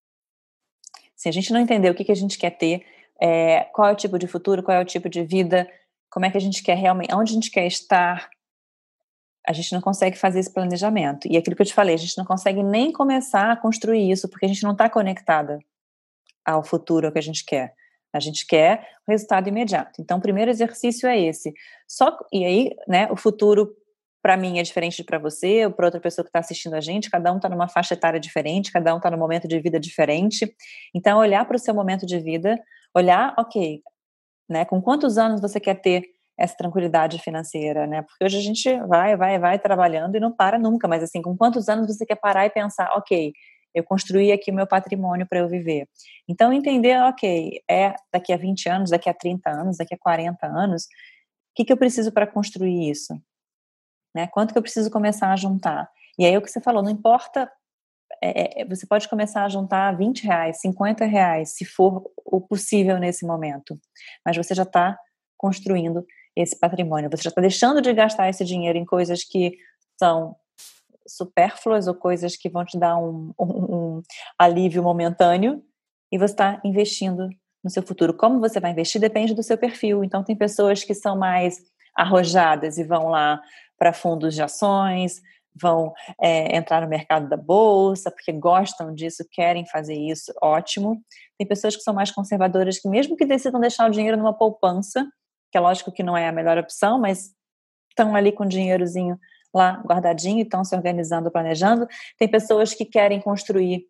Se a gente não entender o que a gente quer ter, qual é o tipo de futuro, qual é o tipo de vida, como é que a gente quer realmente, onde a gente quer estar, a gente não consegue fazer esse planejamento. E aquilo que eu te falei, a gente não consegue nem começar a construir isso, porque a gente não está conectada ao futuro, ao que a gente quer. A gente quer o resultado imediato. Então, o primeiro exercício é esse. E aí, né, o futuro, para mim, é diferente para você, ou para outra pessoa que está assistindo a gente, cada um está numa faixa etária diferente, cada um está num momento de vida diferente. Então, olhar para o seu momento de vida, olhar, ok, né, com quantos anos você quer ter essa tranquilidade financeira, né? Porque hoje a gente vai trabalhando e não para nunca, mas assim, com quantos anos você quer parar e pensar, ok, eu construí aqui o meu patrimônio para eu viver. Então, entender, ok, daqui a 20 anos, daqui a 30 anos, daqui a 40 anos, o que eu preciso para construir isso? Né? Quanto que eu preciso começar a juntar? E aí, o que você falou, não importa, você pode começar a juntar R$20, R$50, se for o possível nesse momento, mas você já está construindo esse patrimônio, você já está deixando de gastar esse dinheiro em coisas que são supérfluas ou coisas que vão te dar um alívio momentâneo e você está investindo no seu futuro. Como você vai investir depende do seu perfil. Então, tem pessoas que são mais arrojadas e vão lá para fundos de ações, vão entrar no mercado da bolsa, porque gostam disso, querem fazer isso, ótimo. Tem pessoas que são mais conservadoras, que mesmo que decidam deixar o dinheiro numa poupança, que é lógico que não é a melhor opção, mas estão ali com o dinheirozinho lá guardadinho, estão se organizando, planejando. Tem pessoas que querem construir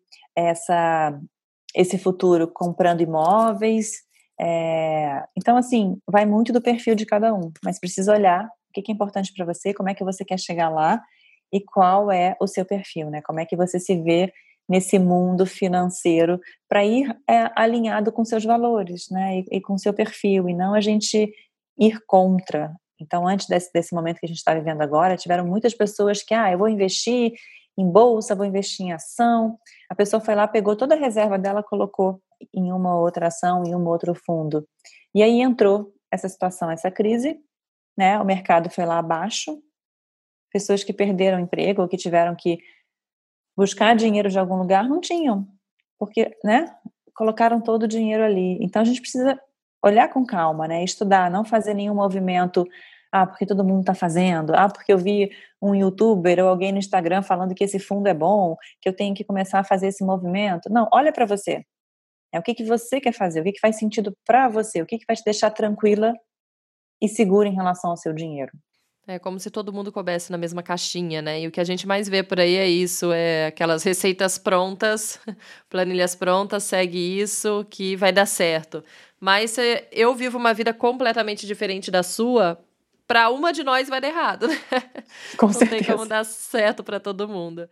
esse futuro comprando imóveis. Então, assim, vai muito do perfil de cada um, mas precisa olhar o que é importante para você, como é que você quer chegar lá e qual é o seu perfil, né? Como é que você se vê nesse mundo financeiro para ir alinhado com seus valores, né? E com seu perfil, e não a gente ir contra. Então, antes desse momento que a gente está vivendo agora, tiveram muitas pessoas que, eu vou investir em bolsa, vou investir em ação. A pessoa foi lá, pegou toda a reserva dela, colocou em uma outra ação, em um outro fundo. E aí entrou essa situação, essa crise, né? O mercado foi lá abaixo, pessoas que perderam emprego ou que tiveram que buscar dinheiro de algum lugar não tinham, porque, né? Colocaram todo o dinheiro ali. Então, a gente precisa olhar com calma, né? Estudar, não fazer nenhum movimento, porque todo mundo está fazendo, porque eu vi um youtuber ou alguém no Instagram falando que esse fundo é bom, que eu tenho que começar a fazer esse movimento. Não, olha para você. O que que você quer fazer? O que que faz sentido para você? O que que vai te deixar tranquila e segura em relação ao seu dinheiro? É como se todo mundo coubesse na mesma caixinha, né? E o que a gente mais vê por aí é isso, é aquelas receitas prontas, planilhas prontas, segue isso que vai dar certo. Mas eu vivo uma vida completamente diferente da sua, para uma de nós vai dar errado, né? Com Não certeza. tem como dar certo para todo mundo.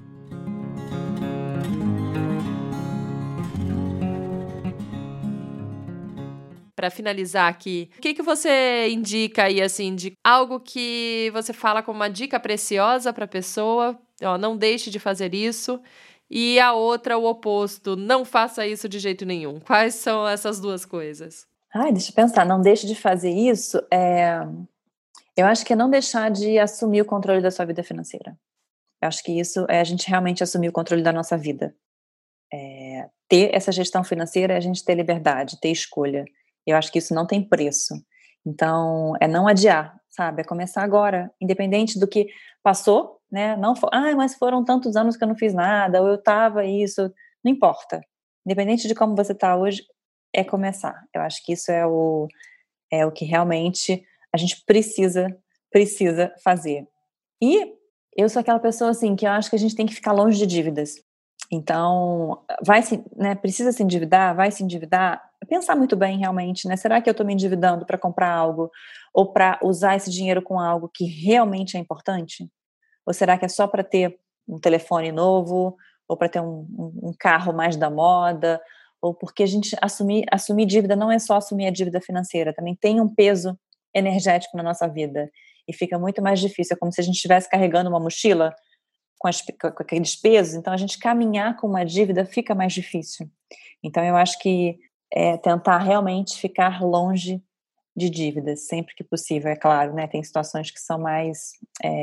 Para finalizar aqui, o que você indica aí, assim, de algo que você fala como uma dica preciosa para a pessoa? Ó, não deixe de fazer isso. E a outra, o oposto, não faça isso de jeito nenhum. Quais são essas duas coisas? Deixa eu pensar, não deixe de fazer isso. Eu acho que é não deixar de assumir o controle da sua vida financeira. Eu acho que isso é a gente realmente assumir o controle da nossa vida. Ter essa gestão financeira é a gente ter liberdade, ter escolha. Eu acho que isso não tem preço. Então, é não adiar, sabe? É começar agora, independente do que passou, né? Não mas foram tantos anos que eu não fiz nada, ou eu tava isso, não importa. Independente de como você tá hoje, é começar. Eu acho que isso é o que realmente a gente precisa fazer. E eu sou aquela pessoa, assim, que eu acho que a gente tem que ficar longe de dívidas. Então, precisa se endividar, vai se endividar, pensar muito bem realmente, né? Será que eu estou me endividando para comprar algo ou para usar esse dinheiro com algo que realmente é importante? Ou será que é só para ter um telefone novo ou para ter um carro mais da moda? Ou porque a gente assumir dívida não é só assumir a dívida financeira, também tem um peso energético na nossa vida e fica muito mais difícil, é como se a gente estivesse carregando uma mochila com aqueles pesos, então a gente caminhar com uma dívida fica mais difícil. Então eu acho que tentar realmente ficar longe de dívidas, sempre que possível, é claro, né? Tem situações que são mais,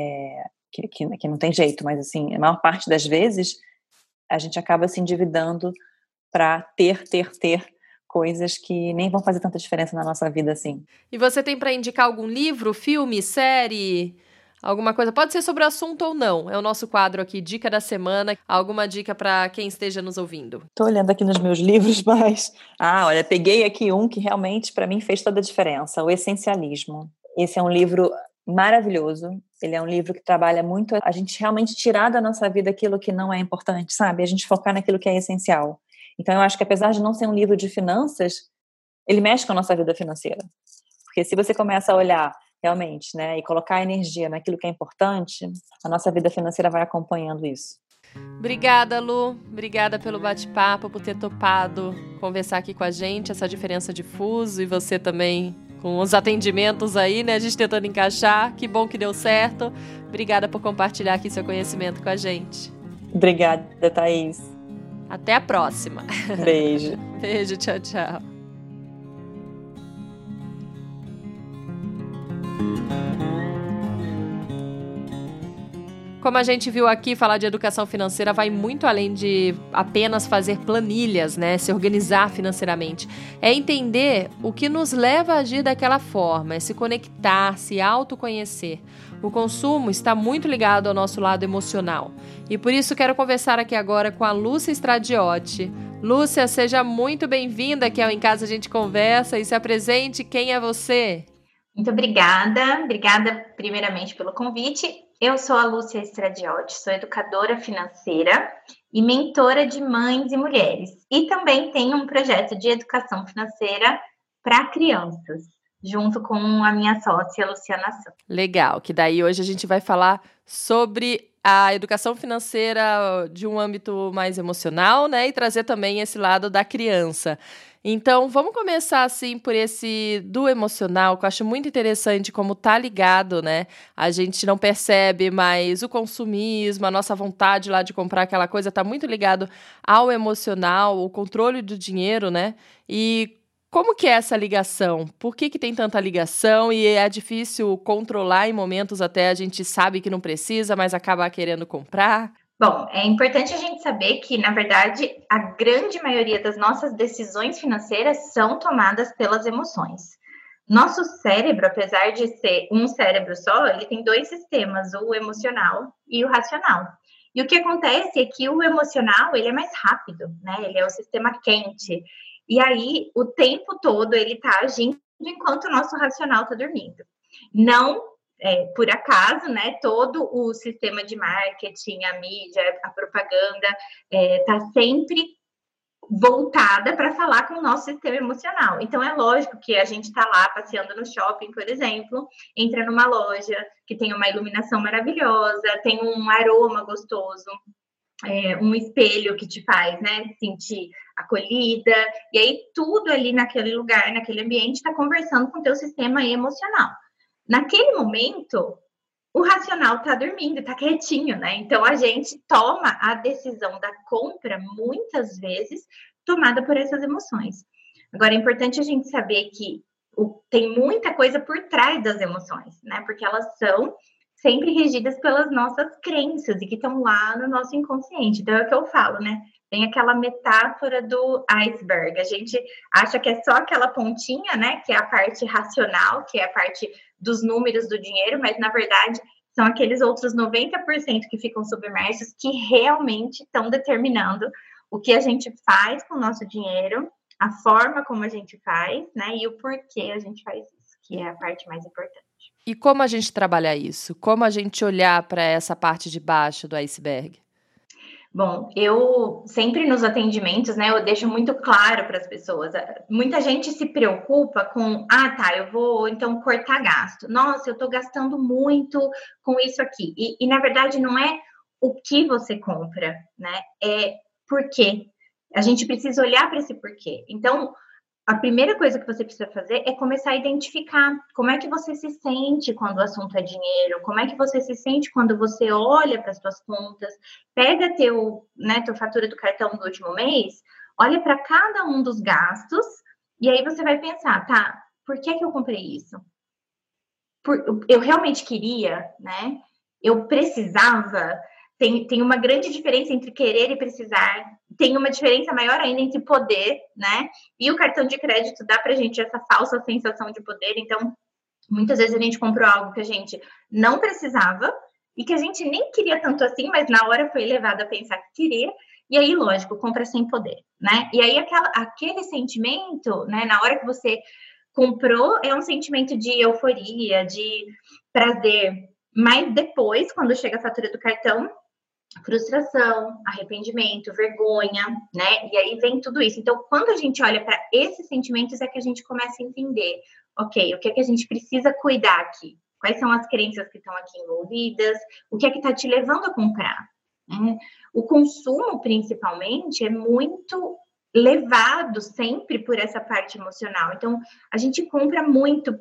que não tem jeito, mas assim, a maior parte das vezes a gente acaba se endividando para ter coisas que nem vão fazer tanta diferença na nossa vida assim. E você tem para indicar algum livro, filme, série, alguma coisa? Pode ser sobre o assunto ou não. É o nosso quadro aqui, Dica da Semana. Alguma dica para quem esteja nos ouvindo? Tô olhando aqui nos meus livros, mas... olha, peguei aqui um que realmente para mim fez toda a diferença, O Essencialismo. Esse é um livro maravilhoso. Ele é um livro que trabalha muito a gente realmente tirar da nossa vida aquilo que não é importante, sabe? A gente focar naquilo que é essencial. Então, eu acho que apesar de não ser um livro de finanças, ele mexe com a nossa vida financeira. Porque se você começa a olhar realmente, né, e colocar energia naquilo que é importante, a nossa vida financeira vai acompanhando isso. Obrigada, Lu. Obrigada pelo bate-papo, por ter topado conversar aqui com a gente, essa diferença de fuso, e você também com os atendimentos aí, né, a gente tentando encaixar. Que bom que deu certo. Obrigada por compartilhar aqui seu conhecimento com a gente. Obrigada, Thaís. Até a próxima. Beijo. Beijo, tchau, tchau. Como a gente viu aqui, falar de educação financeira vai muito além de apenas fazer planilhas, né? Se organizar financeiramente. É entender o que nos leva a agir daquela forma, é se conectar, se autoconhecer. O consumo está muito ligado ao nosso lado emocional. E por isso quero conversar aqui agora com a Lúcia Stradiotti. Lúcia, seja muito bem-vinda aqui ao Em Casa a Gente Conversa e se apresente. Quem é você? Muito obrigada. Obrigada primeiramente pelo convite. Eu sou a Lúcia Stradiotti, sou educadora financeira e mentora de mães e mulheres. E também tenho um projeto de educação financeira para crianças, junto com a minha sócia, Luciana Santos. Legal, que daí hoje a gente vai falar sobre a educação financeira de um âmbito mais emocional, né? E trazer também esse lado da criança. Então, vamos começar, assim, por esse do emocional, que eu acho muito interessante como tá ligado, né? A gente não percebe, mas o consumismo, a nossa vontade lá de comprar aquela coisa tá muito ligado ao emocional, o controle do dinheiro, né? E como que é essa ligação? Por que tem tanta ligação e é difícil controlar em momentos até a gente sabe que não precisa, mas acaba querendo comprar? Bom, é importante a gente saber que, na verdade, a grande maioria das nossas decisões financeiras são tomadas pelas emoções. Nosso cérebro, apesar de ser um cérebro só, ele tem dois sistemas, o emocional e o racional. E o que acontece é que o emocional, ele é mais rápido, né? Ele é o sistema quente. E aí, o tempo todo, ele está agindo enquanto o nosso racional está dormindo. Não, por acaso, né? Todo o sistema de marketing, a mídia, a propaganda, está sempre voltada para falar com o nosso sistema emocional. Então, é lógico que a gente está lá passeando no shopping, por exemplo, entra numa loja que tem uma iluminação maravilhosa, tem um aroma gostoso, um espelho que te faz, né, sentir acolhida, e aí tudo ali naquele lugar, naquele ambiente, está conversando com o teu sistema emocional. Naquele momento, o racional está dormindo, está quietinho, né? Então, a gente toma a decisão da compra, muitas vezes, tomada por essas emoções. Agora, é importante a gente saber que tem muita coisa por trás das emoções, né? Porque elas são sempre regidas pelas nossas crenças e que estão lá no nosso inconsciente. Então, é o que eu falo, né? Tem aquela metáfora do iceberg. A gente acha que é só aquela pontinha, né? Que é a parte racional, que é a parte dos números do dinheiro, mas, na verdade, são aqueles outros 90% que ficam submersos que realmente estão determinando o que a gente faz com o nosso dinheiro, a forma como a gente faz, né? E o porquê a gente faz isso, que é a parte mais importante. E como a gente trabalha isso? Como a gente olhar para essa parte de baixo do iceberg? Bom, eu sempre nos atendimentos, né, eu deixo muito claro para as pessoas. Muita gente se preocupa com, eu vou então cortar gasto. Nossa, eu estou gastando muito com isso aqui. E na verdade não é o que você compra, né? É por quê. A gente precisa olhar para esse porquê. Então, a primeira coisa que você precisa fazer é começar a identificar como é que você se sente quando o assunto é dinheiro, como é que você se sente quando você olha para as suas contas, pega tua fatura do cartão do último mês, olha para cada um dos gastos e aí você vai pensar, tá, por que eu comprei isso? Eu realmente queria, né? Eu precisava. Tem uma grande diferença entre querer e precisar. Tem uma diferença maior ainda entre poder, né? E o cartão de crédito dá pra gente essa falsa sensação de poder. Então, muitas vezes a gente comprou algo que a gente não precisava e que a gente nem queria tanto assim, mas na hora foi levado a pensar que queria. E aí, lógico, compra sem poder, né? E aí, aquele sentimento, né? Na hora que você comprou, é um sentimento de euforia, de prazer. Mas depois, quando chega a fatura do cartão, frustração, arrependimento, vergonha, né? E aí vem tudo isso. Então, quando a gente olha para esses sentimentos, é que a gente começa a entender, ok, o que é que a gente precisa cuidar aqui? Quais são as crenças que estão aqui envolvidas? O que é que está te levando a comprar? O consumo, principalmente, é muito levado sempre por essa parte emocional. Então, a gente compra muito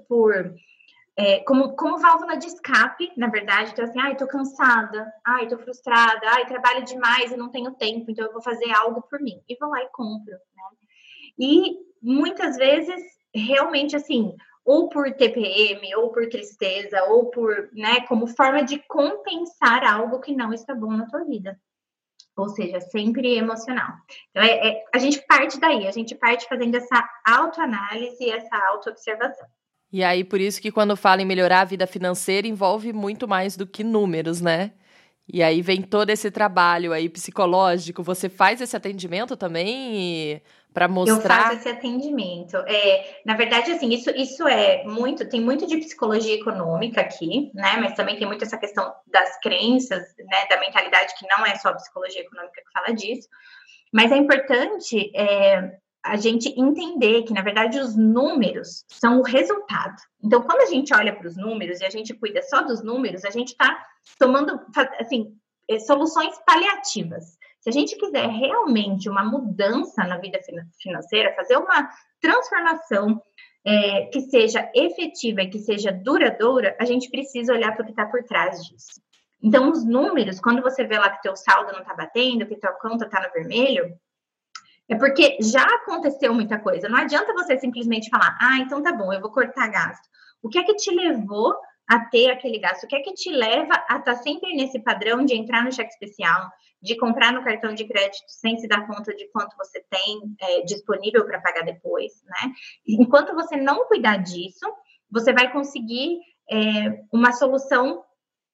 como válvula de escape, na verdade. Então, assim, tô cansada, tô frustrada, trabalho demais e não tenho tempo, então eu vou fazer algo por mim. E vou lá e compro, né? E muitas vezes, realmente, assim, ou por TPM, ou por tristeza, ou por, né, como forma de compensar algo que não está bom na tua vida. Ou seja, sempre emocional. Então, a gente parte daí, a gente parte fazendo essa autoanálise e essa autoobservação. E aí, por isso que quando fala em melhorar a vida financeira, envolve muito mais do que números, né? E aí vem todo esse trabalho aí psicológico. Você faz esse atendimento também para mostrar? Eu faço esse atendimento. Na verdade, assim, isso tem muito de psicologia econômica aqui, né? Mas também tem muito essa questão das crenças, né? Da mentalidade, que não é só a psicologia econômica que fala disso. Mas é importante a gente entender que, na verdade, os números são o resultado. Então, quando a gente olha para os números e a gente cuida só dos números, a gente está tomando, assim, soluções paliativas. Se a gente quiser realmente uma mudança na vida financeira, fazer uma transformação que seja efetiva e que seja duradoura, a gente precisa olhar para o que está por trás disso. Então, os números, quando você vê lá que teu saldo não está batendo, que tua conta está no vermelho, é porque já aconteceu muita coisa. Não adianta você simplesmente falar, então tá bom, eu vou cortar gasto. O que é que te levou a ter aquele gasto? O que é que te leva a estar sempre nesse padrão de entrar no cheque especial, de comprar no cartão de crédito sem se dar conta de quanto você tem disponível para pagar depois, né? Enquanto você não cuidar disso, você vai conseguir uma solução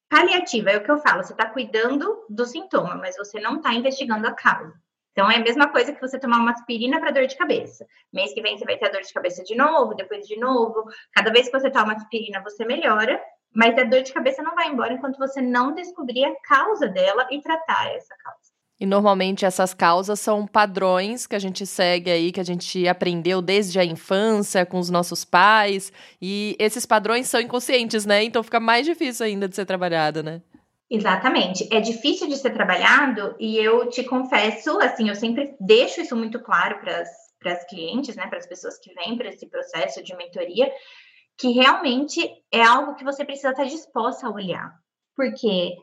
paliativa é o que eu falo, você está cuidando do sintoma, mas você não está investigando a causa. Então, é a mesma coisa que você tomar uma aspirina para dor de cabeça. Mês que vem você vai ter a dor de cabeça de novo, depois de novo. Cada vez que você toma aspirina, você melhora, mas a dor de cabeça não vai embora enquanto você não descobrir a causa dela e tratar essa causa. E normalmente essas causas são padrões que a gente segue aí, que a gente aprendeu desde a infância com os nossos pais. E esses padrões são inconscientes, né? Então fica mais difícil ainda de ser trabalhado, né? Exatamente. É difícil de ser trabalhado e eu te confesso, assim, eu sempre deixo isso muito claro para as clientes, né? Para as pessoas que vêm para esse processo de mentoria, que realmente é algo que você precisa estar disposta a olhar. Porque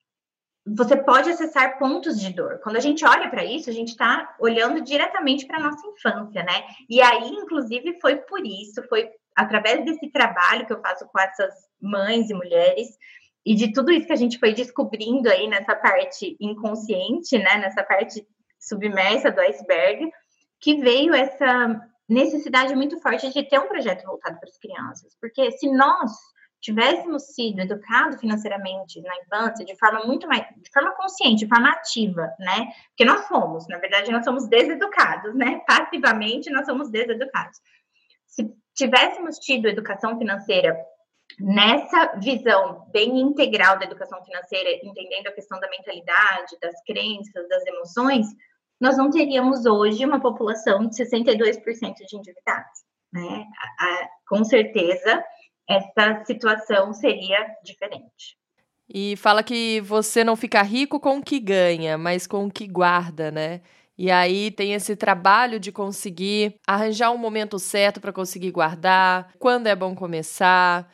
você pode acessar pontos de dor. Quando a gente olha para isso, a gente está olhando diretamente para a nossa infância, né? E aí, inclusive, foi por isso, foi através desse trabalho que eu faço com essas mães e mulheres, e de tudo isso que a gente foi descobrindo aí nessa parte inconsciente, né? Nessa parte submersa do iceberg, que veio essa necessidade muito forte de ter um projeto voltado para as crianças. Porque se nós tivéssemos sido educados financeiramente na infância de forma muito mais, de forma consciente, de forma ativa, né? Porque nós somos, na verdade, nós somos deseducados, né? Passivamente, nós somos deseducados. Se tivéssemos tido educação financeira nessa visão bem integral da educação financeira, entendendo a questão da mentalidade, das crenças, das emoções, nós não teríamos hoje uma população de 62% de endividados, né? Com certeza, essa situação seria diferente. E fala que você não fica rico com o que ganha, mas com o que guarda, né? E aí tem esse trabalho de conseguir arranjar um momento certo para conseguir guardar, quando é bom começar.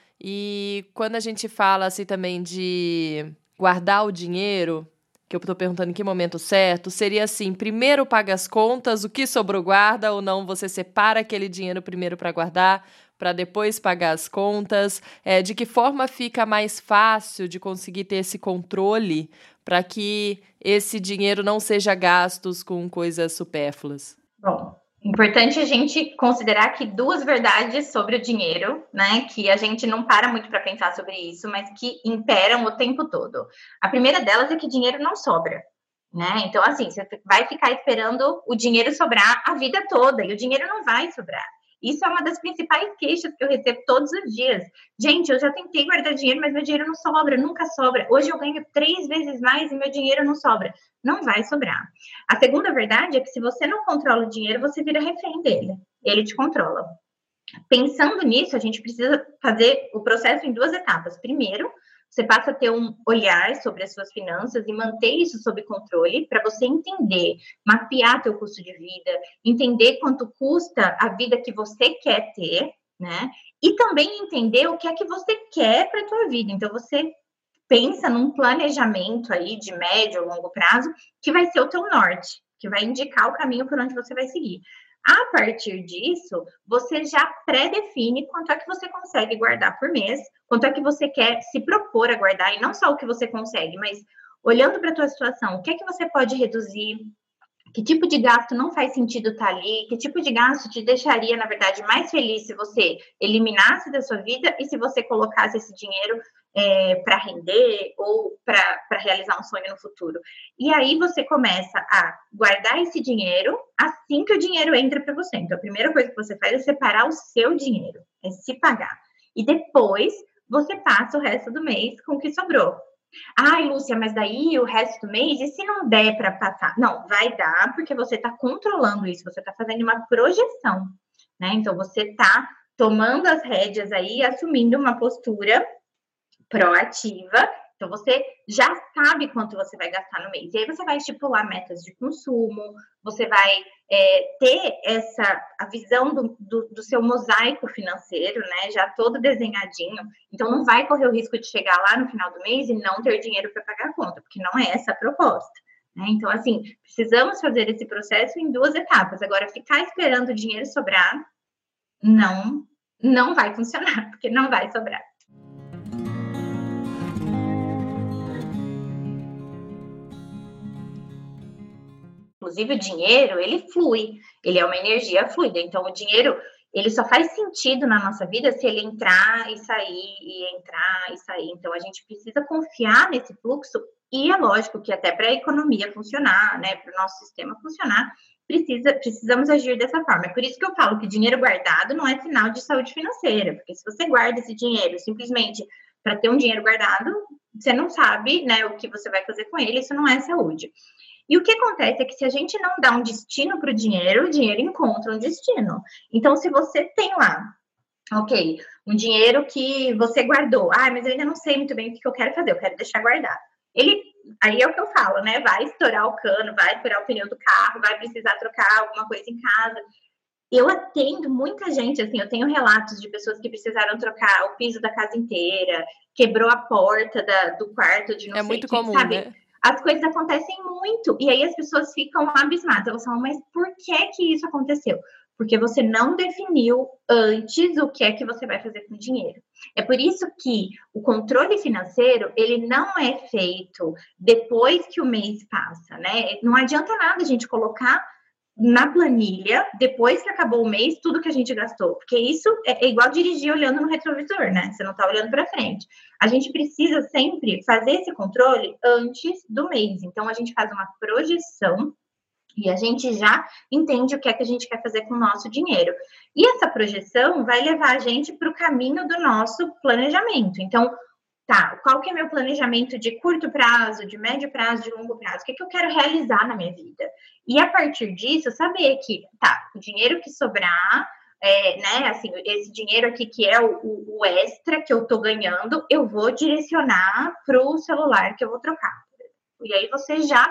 E quando a gente fala assim também de guardar o dinheiro, que eu estou perguntando em que momento certo, seria assim, primeiro paga as contas, o que sobrou guarda, ou não, você separa aquele dinheiro primeiro para guardar, para depois pagar as contas. De que forma fica mais fácil de conseguir ter esse controle para que esse dinheiro não seja gastos com coisas supérfluas? Bom, importante a gente considerar que duas verdades sobre o dinheiro, né, que a gente não para muito para pensar sobre isso, mas que imperam o tempo todo. A primeira delas é que dinheiro não sobra, né? Então, assim, você vai ficar esperando o dinheiro sobrar a vida toda, e o dinheiro não vai sobrar. Isso é uma das principais queixas que eu recebo todos os dias. Gente, eu já tentei guardar dinheiro, mas meu dinheiro não sobra, nunca sobra. Hoje eu ganho 3 vezes mais e meu dinheiro não sobra. Não vai sobrar. A segunda verdade é que se você não controla o dinheiro, você vira refém dele. Ele te controla. Pensando nisso, a gente precisa fazer o processo em 2 etapas. Primeiro, você passa a ter um olhar sobre as suas finanças e manter isso sob controle para você entender, mapear teu custo de vida, entender quanto custa a vida que você quer ter, né? E também entender o que é que você quer para a tua vida. Então, você pensa num planejamento aí de médio ou longo prazo que vai ser o teu norte, que vai indicar o caminho por onde você vai seguir. A partir disso, você já pré-define quanto é que você consegue guardar por mês, quanto é que você quer se propor a guardar, e não só o que você consegue, mas olhando para a tua situação, o que é que você pode reduzir, que tipo de gasto não faz sentido estar ali, que tipo de gasto te deixaria, na verdade, mais feliz se você eliminasse da sua vida e se você colocasse esse dinheiro para render ou para realizar um sonho no futuro. E aí você começa a guardar esse dinheiro assim que o dinheiro entra para você. Então, a primeira coisa que você faz é separar o seu dinheiro, é se pagar. E depois você passa o resto do mês com o que sobrou. Ai, Lúcia, mas daí o resto do mês, e se não der para passar? Não, vai dar, porque você está controlando isso, você está fazendo uma projeção, né? Então, você está tomando as rédeas aí, assumindo uma postura proativa. Então, você já sabe quanto você vai gastar no mês. E aí, você vai estipular metas de consumo, você vai ter a visão do seu mosaico financeiro, né? Já todo desenhadinho. Então, não vai correr o risco de chegar lá no final do mês e não ter dinheiro para pagar a conta, porque não é essa a proposta, né? Então, assim, precisamos fazer esse processo em 2 etapas. Agora, ficar esperando o dinheiro sobrar, não vai funcionar, porque não vai sobrar. Inclusive, o dinheiro, ele flui, ele é uma energia fluida. Então, o dinheiro, ele só faz sentido na nossa vida se ele entrar e sair, e entrar e sair. Então, a gente precisa confiar nesse fluxo, e é lógico que até para a economia funcionar, né, para o nosso sistema funcionar, precisamos agir dessa forma. É por isso que eu falo que dinheiro guardado não é sinal de saúde financeira, porque se você guarda esse dinheiro simplesmente para ter um dinheiro guardado, você não sabe, né, o que você vai fazer com ele, isso não é saúde. E o que acontece é que se a gente não dá um destino para o dinheiro encontra um destino. Então, se você tem lá, ok, um dinheiro que você guardou, mas eu ainda não sei muito bem o que eu quero fazer, eu quero deixar guardado. Aí é o que eu falo, né? Vai estourar o cano, vai furar o pneu do carro, vai precisar trocar alguma coisa em casa. Eu atendo muita gente, assim, eu tenho relatos de pessoas que precisaram trocar o piso da casa inteira, quebrou a porta do quarto de não sei muito quem, comum, sabe? Né? As coisas acontecem muito, e aí as pessoas ficam abismadas. Elas falam, mas por que isso aconteceu? Porque você não definiu antes o que é que você vai fazer com o dinheiro. É por isso que o controle financeiro, ele não é feito depois que o mês passa, né? Não adianta nada a gente colocar na planilha, depois que acabou o mês, tudo que a gente gastou. Porque isso é igual dirigir olhando no retrovisor, né? Você não está olhando para frente. A gente precisa sempre fazer esse controle antes do mês. Então, a gente faz uma projeção e a gente já entende o que é que a gente quer fazer com o nosso dinheiro. E essa projeção vai levar a gente para o caminho do nosso planejamento. Então, tá, qual que é meu planejamento de curto prazo, de médio prazo, de longo prazo? O que eu quero realizar na minha vida? E a partir disso, saber que, tá, o dinheiro que sobrar, né, assim, esse dinheiro aqui que é o extra que eu tô ganhando, eu vou direcionar pro celular que eu vou trocar. E aí você já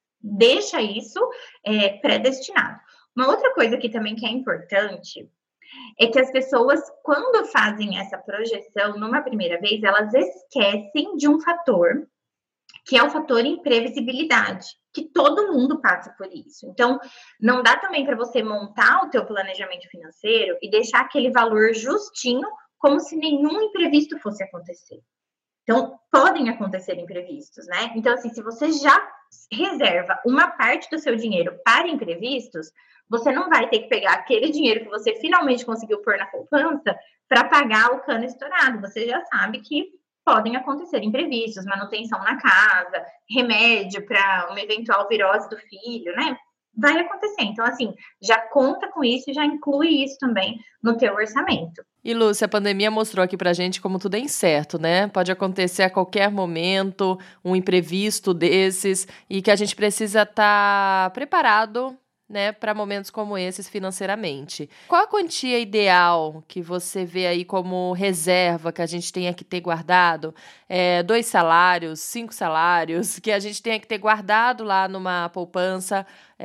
deixa isso predestinado. Uma outra coisa que também que é importante é que as pessoas, quando fazem essa projeção numa primeira vez, elas esquecem de um fator, que é o fator imprevisibilidade, que todo mundo passa por isso. Então, não dá também para você montar o teu planejamento financeiro e deixar aquele valor justinho, como se nenhum imprevisto fosse acontecer. Então, podem acontecer imprevistos, né? Então, assim, se você já reserva uma parte do seu dinheiro para imprevistos, você não vai ter que pegar aquele dinheiro que você finalmente conseguiu pôr na poupança para pagar o cano estourado. Você já sabe que podem acontecer imprevistos, manutenção na casa, remédio para uma eventual virose do filho, né? Vai acontecer. Então, assim, já conta com isso e já inclui isso também no teu orçamento. E, Lúcia, a pandemia mostrou aqui pra gente como tudo é incerto, né? Pode acontecer a qualquer momento, um imprevisto desses, e que a gente precisa estar preparado, né, para momentos como esses financeiramente. Qual a quantia ideal que você vê aí como reserva que a gente tenha que ter guardado? 2 salários, 5 salários, que a gente tenha que ter guardado lá numa poupança,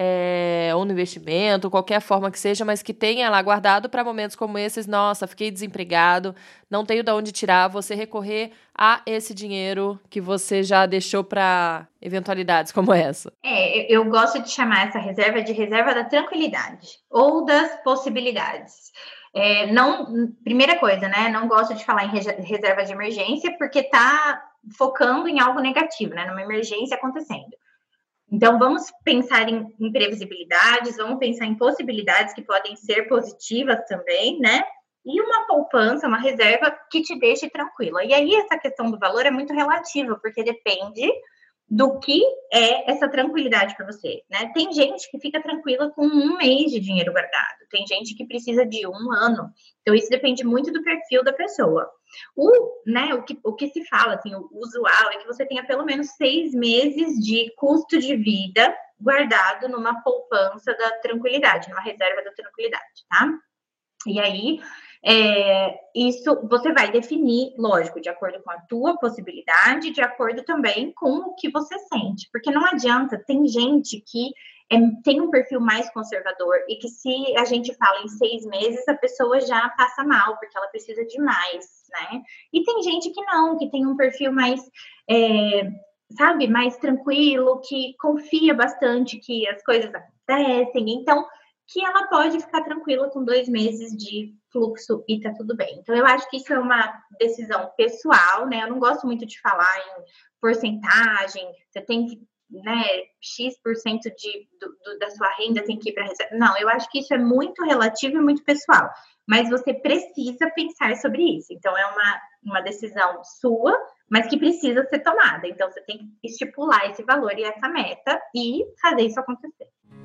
ou no investimento, qualquer forma que seja, mas que tenha lá guardado para momentos como esses. Nossa, fiquei desempregado, não tenho de onde tirar, você recorrer a esse dinheiro que você já deixou para eventualidades como essa. Eu gosto de chamar essa reserva de reserva da tranquilidade ou das possibilidades. Primeira coisa, né? Não gosto de falar em reserva de emergência porque tá focando em algo negativo, né? Numa emergência acontecendo. Então, vamos pensar em imprevisibilidades, vamos pensar em possibilidades que podem ser positivas também, né? E uma poupança, uma reserva que te deixe tranquila. E aí, essa questão do valor é muito relativa, porque depende do que é essa tranquilidade para você, né? Tem gente que fica tranquila com 1 mês de dinheiro guardado, tem gente que precisa de 1 ano. Então, isso depende muito do perfil da pessoa. O que se fala, assim, o usual é que você tenha pelo menos 6 meses de custo de vida guardado numa poupança da tranquilidade, numa reserva da tranquilidade, tá? E aí, isso você vai definir, lógico, de acordo com a tua possibilidade, de acordo também com o que você sente. Porque não adianta, tem gente que tem um perfil mais conservador e que se a gente fala em 6 meses, a pessoa já passa mal, porque ela precisa de mais, né? E tem gente que não, que tem um perfil mais, mais tranquilo, que confia bastante que as coisas acontecem, então que ela pode ficar tranquila com 2 meses de fluxo e tá tudo bem. Então, eu acho que isso é uma decisão pessoal, né? Eu não gosto muito de falar em porcentagem, você tem que né, X% da sua renda tem que ir para reserva. Não, eu acho que isso é muito relativo e muito pessoal. Mas você precisa pensar sobre isso. Então, é uma decisão sua, mas que precisa ser tomada. Então, você tem que estipular esse valor e essa meta e fazer isso acontecer.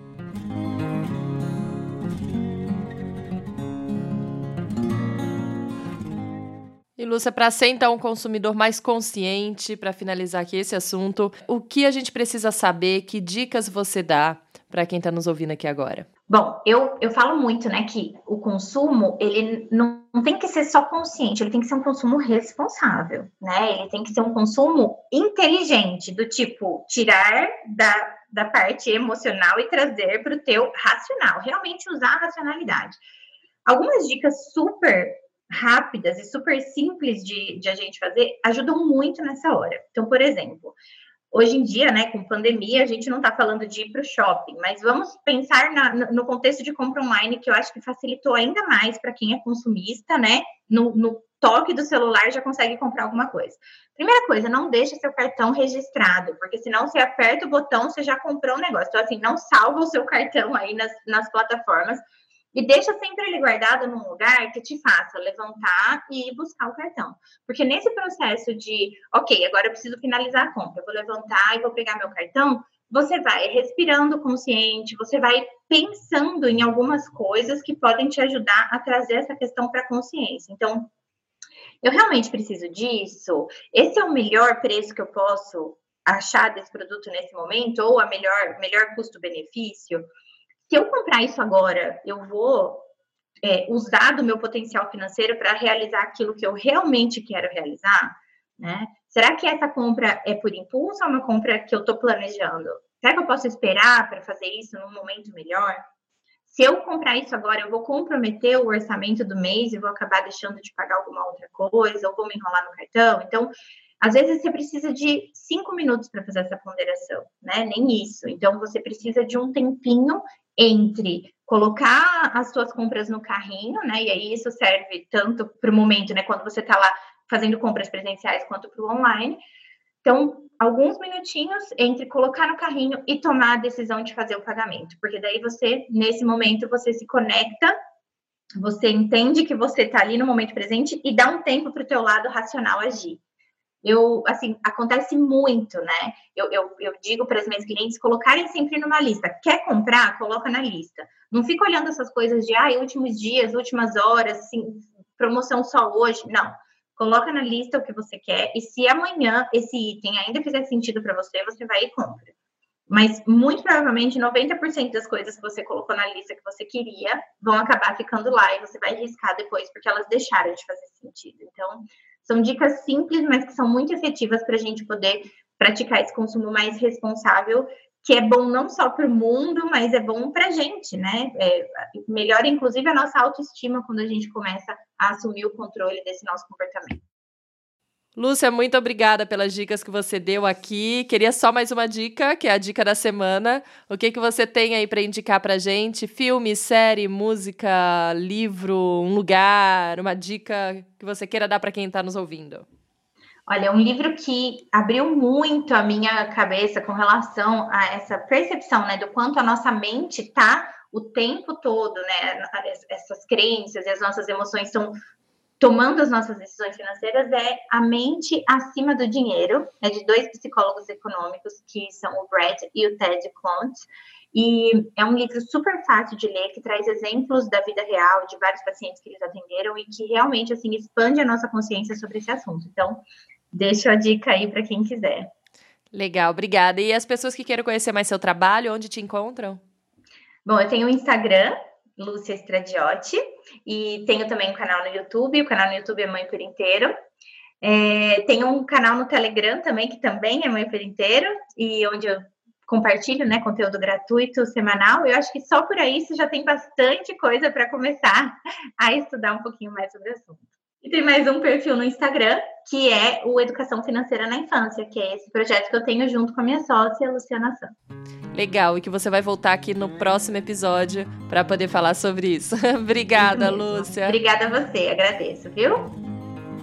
E, Lúcia, para ser, então, um consumidor mais consciente, para finalizar aqui esse assunto, o que a gente precisa saber, que dicas você dá para quem está nos ouvindo aqui agora? Bom, eu falo muito, né, que o consumo, ele não tem que ser só consciente, ele tem que ser um consumo responsável, né? Ele tem que ser um consumo inteligente, do tipo, tirar da parte emocional e trazer para o teu racional, realmente usar a racionalidade. Algumas dicas super rápidas e super simples de a gente fazer ajudam muito nessa hora. Então, por exemplo, hoje em dia, né, com pandemia, a gente não está falando de ir para o shopping, mas vamos pensar no contexto de compra online, que eu acho que facilitou ainda mais para quem é consumista, né? No toque do celular já consegue comprar alguma coisa. Primeira coisa, não deixe seu cartão registrado, porque senão você aperta o botão, você já comprou um negócio. Então, assim, não salva o seu cartão aí nas plataformas, e deixa sempre ele guardado num lugar que te faça levantar e ir buscar o cartão. Porque nesse processo de, ok, agora eu preciso finalizar a compra, eu vou levantar e vou pegar meu cartão, você vai respirando consciente, você vai pensando em algumas coisas que podem te ajudar a trazer essa questão para a consciência. Então, eu realmente preciso disso? Esse é o melhor preço que eu posso achar desse produto nesse momento? Ou a melhor custo-benefício? Se eu comprar isso agora, eu vou usar do meu potencial financeiro para realizar aquilo que eu realmente quero realizar, né? Será que essa compra é por impulso ou uma compra que eu estou planejando? Será que eu posso esperar para fazer isso num momento melhor? Se eu comprar isso agora, eu vou comprometer o orçamento do mês e vou acabar deixando de pagar alguma outra coisa, ou vou me enrolar no cartão? Então, às vezes você precisa de 5 minutos para fazer essa ponderação, né? Nem isso. Então, você precisa de um tempinho entre colocar as suas compras no carrinho, né? E aí isso serve tanto para o momento, né? Quando você está lá fazendo compras presenciais, quanto para o online. Então, alguns minutinhos entre colocar no carrinho e tomar a decisão de fazer o pagamento. Porque daí você, nesse momento, você se conecta, você entende que você está ali no momento presente e dá um tempo para o teu lado racional agir. Acontece muito, né? Eu digo para as minhas clientes colocarem sempre numa lista. Quer comprar? Coloca na lista. Não fica olhando essas coisas de, últimos dias, últimas horas, assim, promoção só hoje. Não. Coloca na lista o que você quer e se amanhã esse item ainda fizer sentido para você, você vai e compra. Mas, muito provavelmente, 90% das coisas que você colocou na lista que você queria vão acabar ficando lá e você vai riscar depois porque elas deixaram de fazer sentido. Então, são dicas simples, mas que são muito efetivas para a gente poder praticar esse consumo mais responsável, que é bom não só para o mundo, mas é bom para a gente, né? Melhora, inclusive, a nossa autoestima quando a gente começa a assumir o controle desse nosso comportamento. Lúcia, muito obrigada pelas dicas que você deu aqui. Queria só mais uma dica, que é a dica da semana. O que você tem aí para indicar para a gente? Filme, série, música, livro, um lugar, uma dica que você queira dar para quem está nos ouvindo? Olha, um livro que abriu muito a minha cabeça com relação a essa percepção, né, do quanto a nossa mente está o tempo todo, né, essas crenças e as nossas emoções estão tomando as nossas decisões financeiras, é A Mente Acima do Dinheiro, é de 2 psicólogos econômicos, que são o Brad e o Ted Clontz, e é um livro super fácil de ler, que traz exemplos da vida real, de vários pacientes que eles atenderam, e que realmente, assim, expande a nossa consciência sobre esse assunto. Então, deixo a dica aí para quem quiser. Legal, obrigada. E as pessoas que queiram conhecer mais seu trabalho, onde te encontram? Bom, eu tenho o Instagram, Lúcia Estradiotti, e tenho também um canal no YouTube. O canal no YouTube é Mãe por Inteiro. Tenho um canal no Telegram também, que também é Mãe por Inteiro, e onde eu compartilho, né, conteúdo gratuito semanal. Eu acho que só por aí você já tem bastante coisa para começar a estudar um pouquinho mais sobre o assunto. E tem mais um perfil no Instagram, que é o Educação Financeira na Infância, que é esse projeto que eu tenho junto com a minha sócia, Luciana Santos. Legal, e que você vai voltar aqui no próximo episódio para poder falar sobre isso. Obrigada, Lúcia. Obrigada a você, agradeço, viu?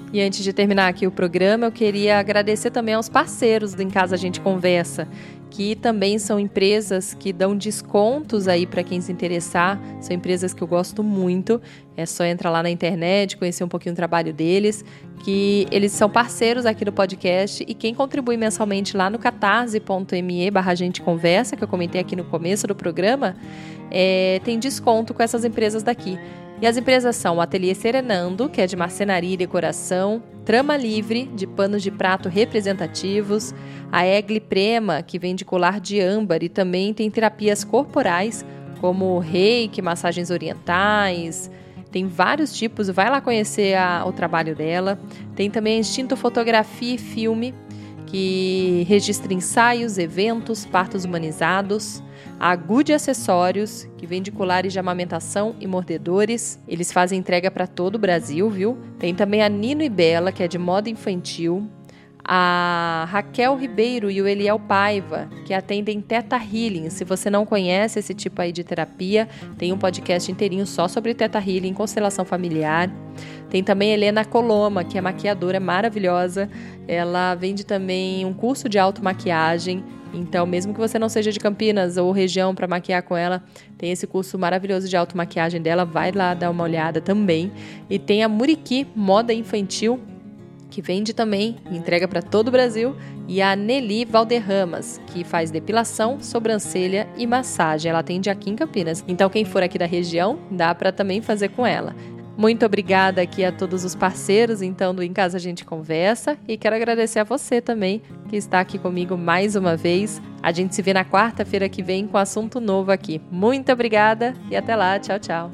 E antes de terminar aqui o programa, eu queria agradecer também aos parceiros do Em Casa a Gente Conversa, que também são empresas que dão descontos aí para quem se interessar. São empresas que eu gosto muito. É só entrar lá na internet, conhecer um pouquinho o trabalho deles, que eles são parceiros aqui do podcast, e quem contribui mensalmente lá no catarse.me/agenteconversa, que eu comentei aqui no começo do programa, tem desconto com essas empresas daqui. E as empresas são o Ateliê Serenando, que é de marcenaria e decoração, Trama Livre, de panos de prato representativos, a Egli Prema, que vende colar de âmbar e também tem terapias corporais, como reiki, massagens orientais, tem vários tipos, vai lá conhecer o trabalho dela. Tem também a Instinto Fotografia e Filme, que registra ensaios, eventos, partos humanizados. A Good Acessórios, que vende colares de amamentação e mordedores. Eles fazem entrega para todo o Brasil, viu? Tem também a Nino e Bela, que é de moda infantil. A Raquel Ribeiro e o Eliel Paiva, que atendem Theta Healing. Se você não conhece esse tipo aí de terapia, tem um podcast inteirinho só sobre Theta Healing, constelação familiar. Tem também a Helena Coloma, que é maquiadora maravilhosa. Ela vende também um curso de automaquiagem. Então, mesmo que você não seja de Campinas ou região para maquiar com ela, tem esse curso maravilhoso de automaquiagem dela. Vai lá dar uma olhada também. E tem a Muriqui Moda Infantil, que vende também, entrega para todo o Brasil, e a Nelly Valderramas, que faz depilação, sobrancelha e massagem. Ela atende aqui em Campinas. Então, quem for aqui da região, dá para também fazer com ela. Muito obrigada aqui a todos os parceiros, então, do Em Casa a Gente Conversa, e quero agradecer a você também, que está aqui comigo mais uma vez. A gente se vê na quarta-feira que vem com assunto novo aqui. Muito obrigada e até lá. Tchau, tchau.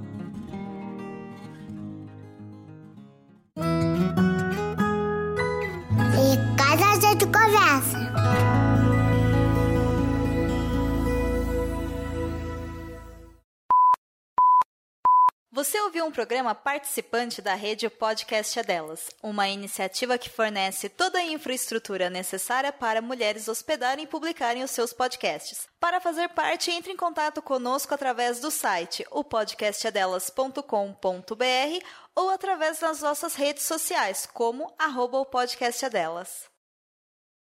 Em Casa a Gente Conversa. Você ouviu um programa participante da rede Podcast é Delas, uma iniciativa que fornece toda a infraestrutura necessária para mulheres hospedarem e publicarem os seus podcasts. Para fazer parte, entre em contato conosco através do site opodcastadelas.com.br ou através das nossas redes sociais, como @opodcastadelas.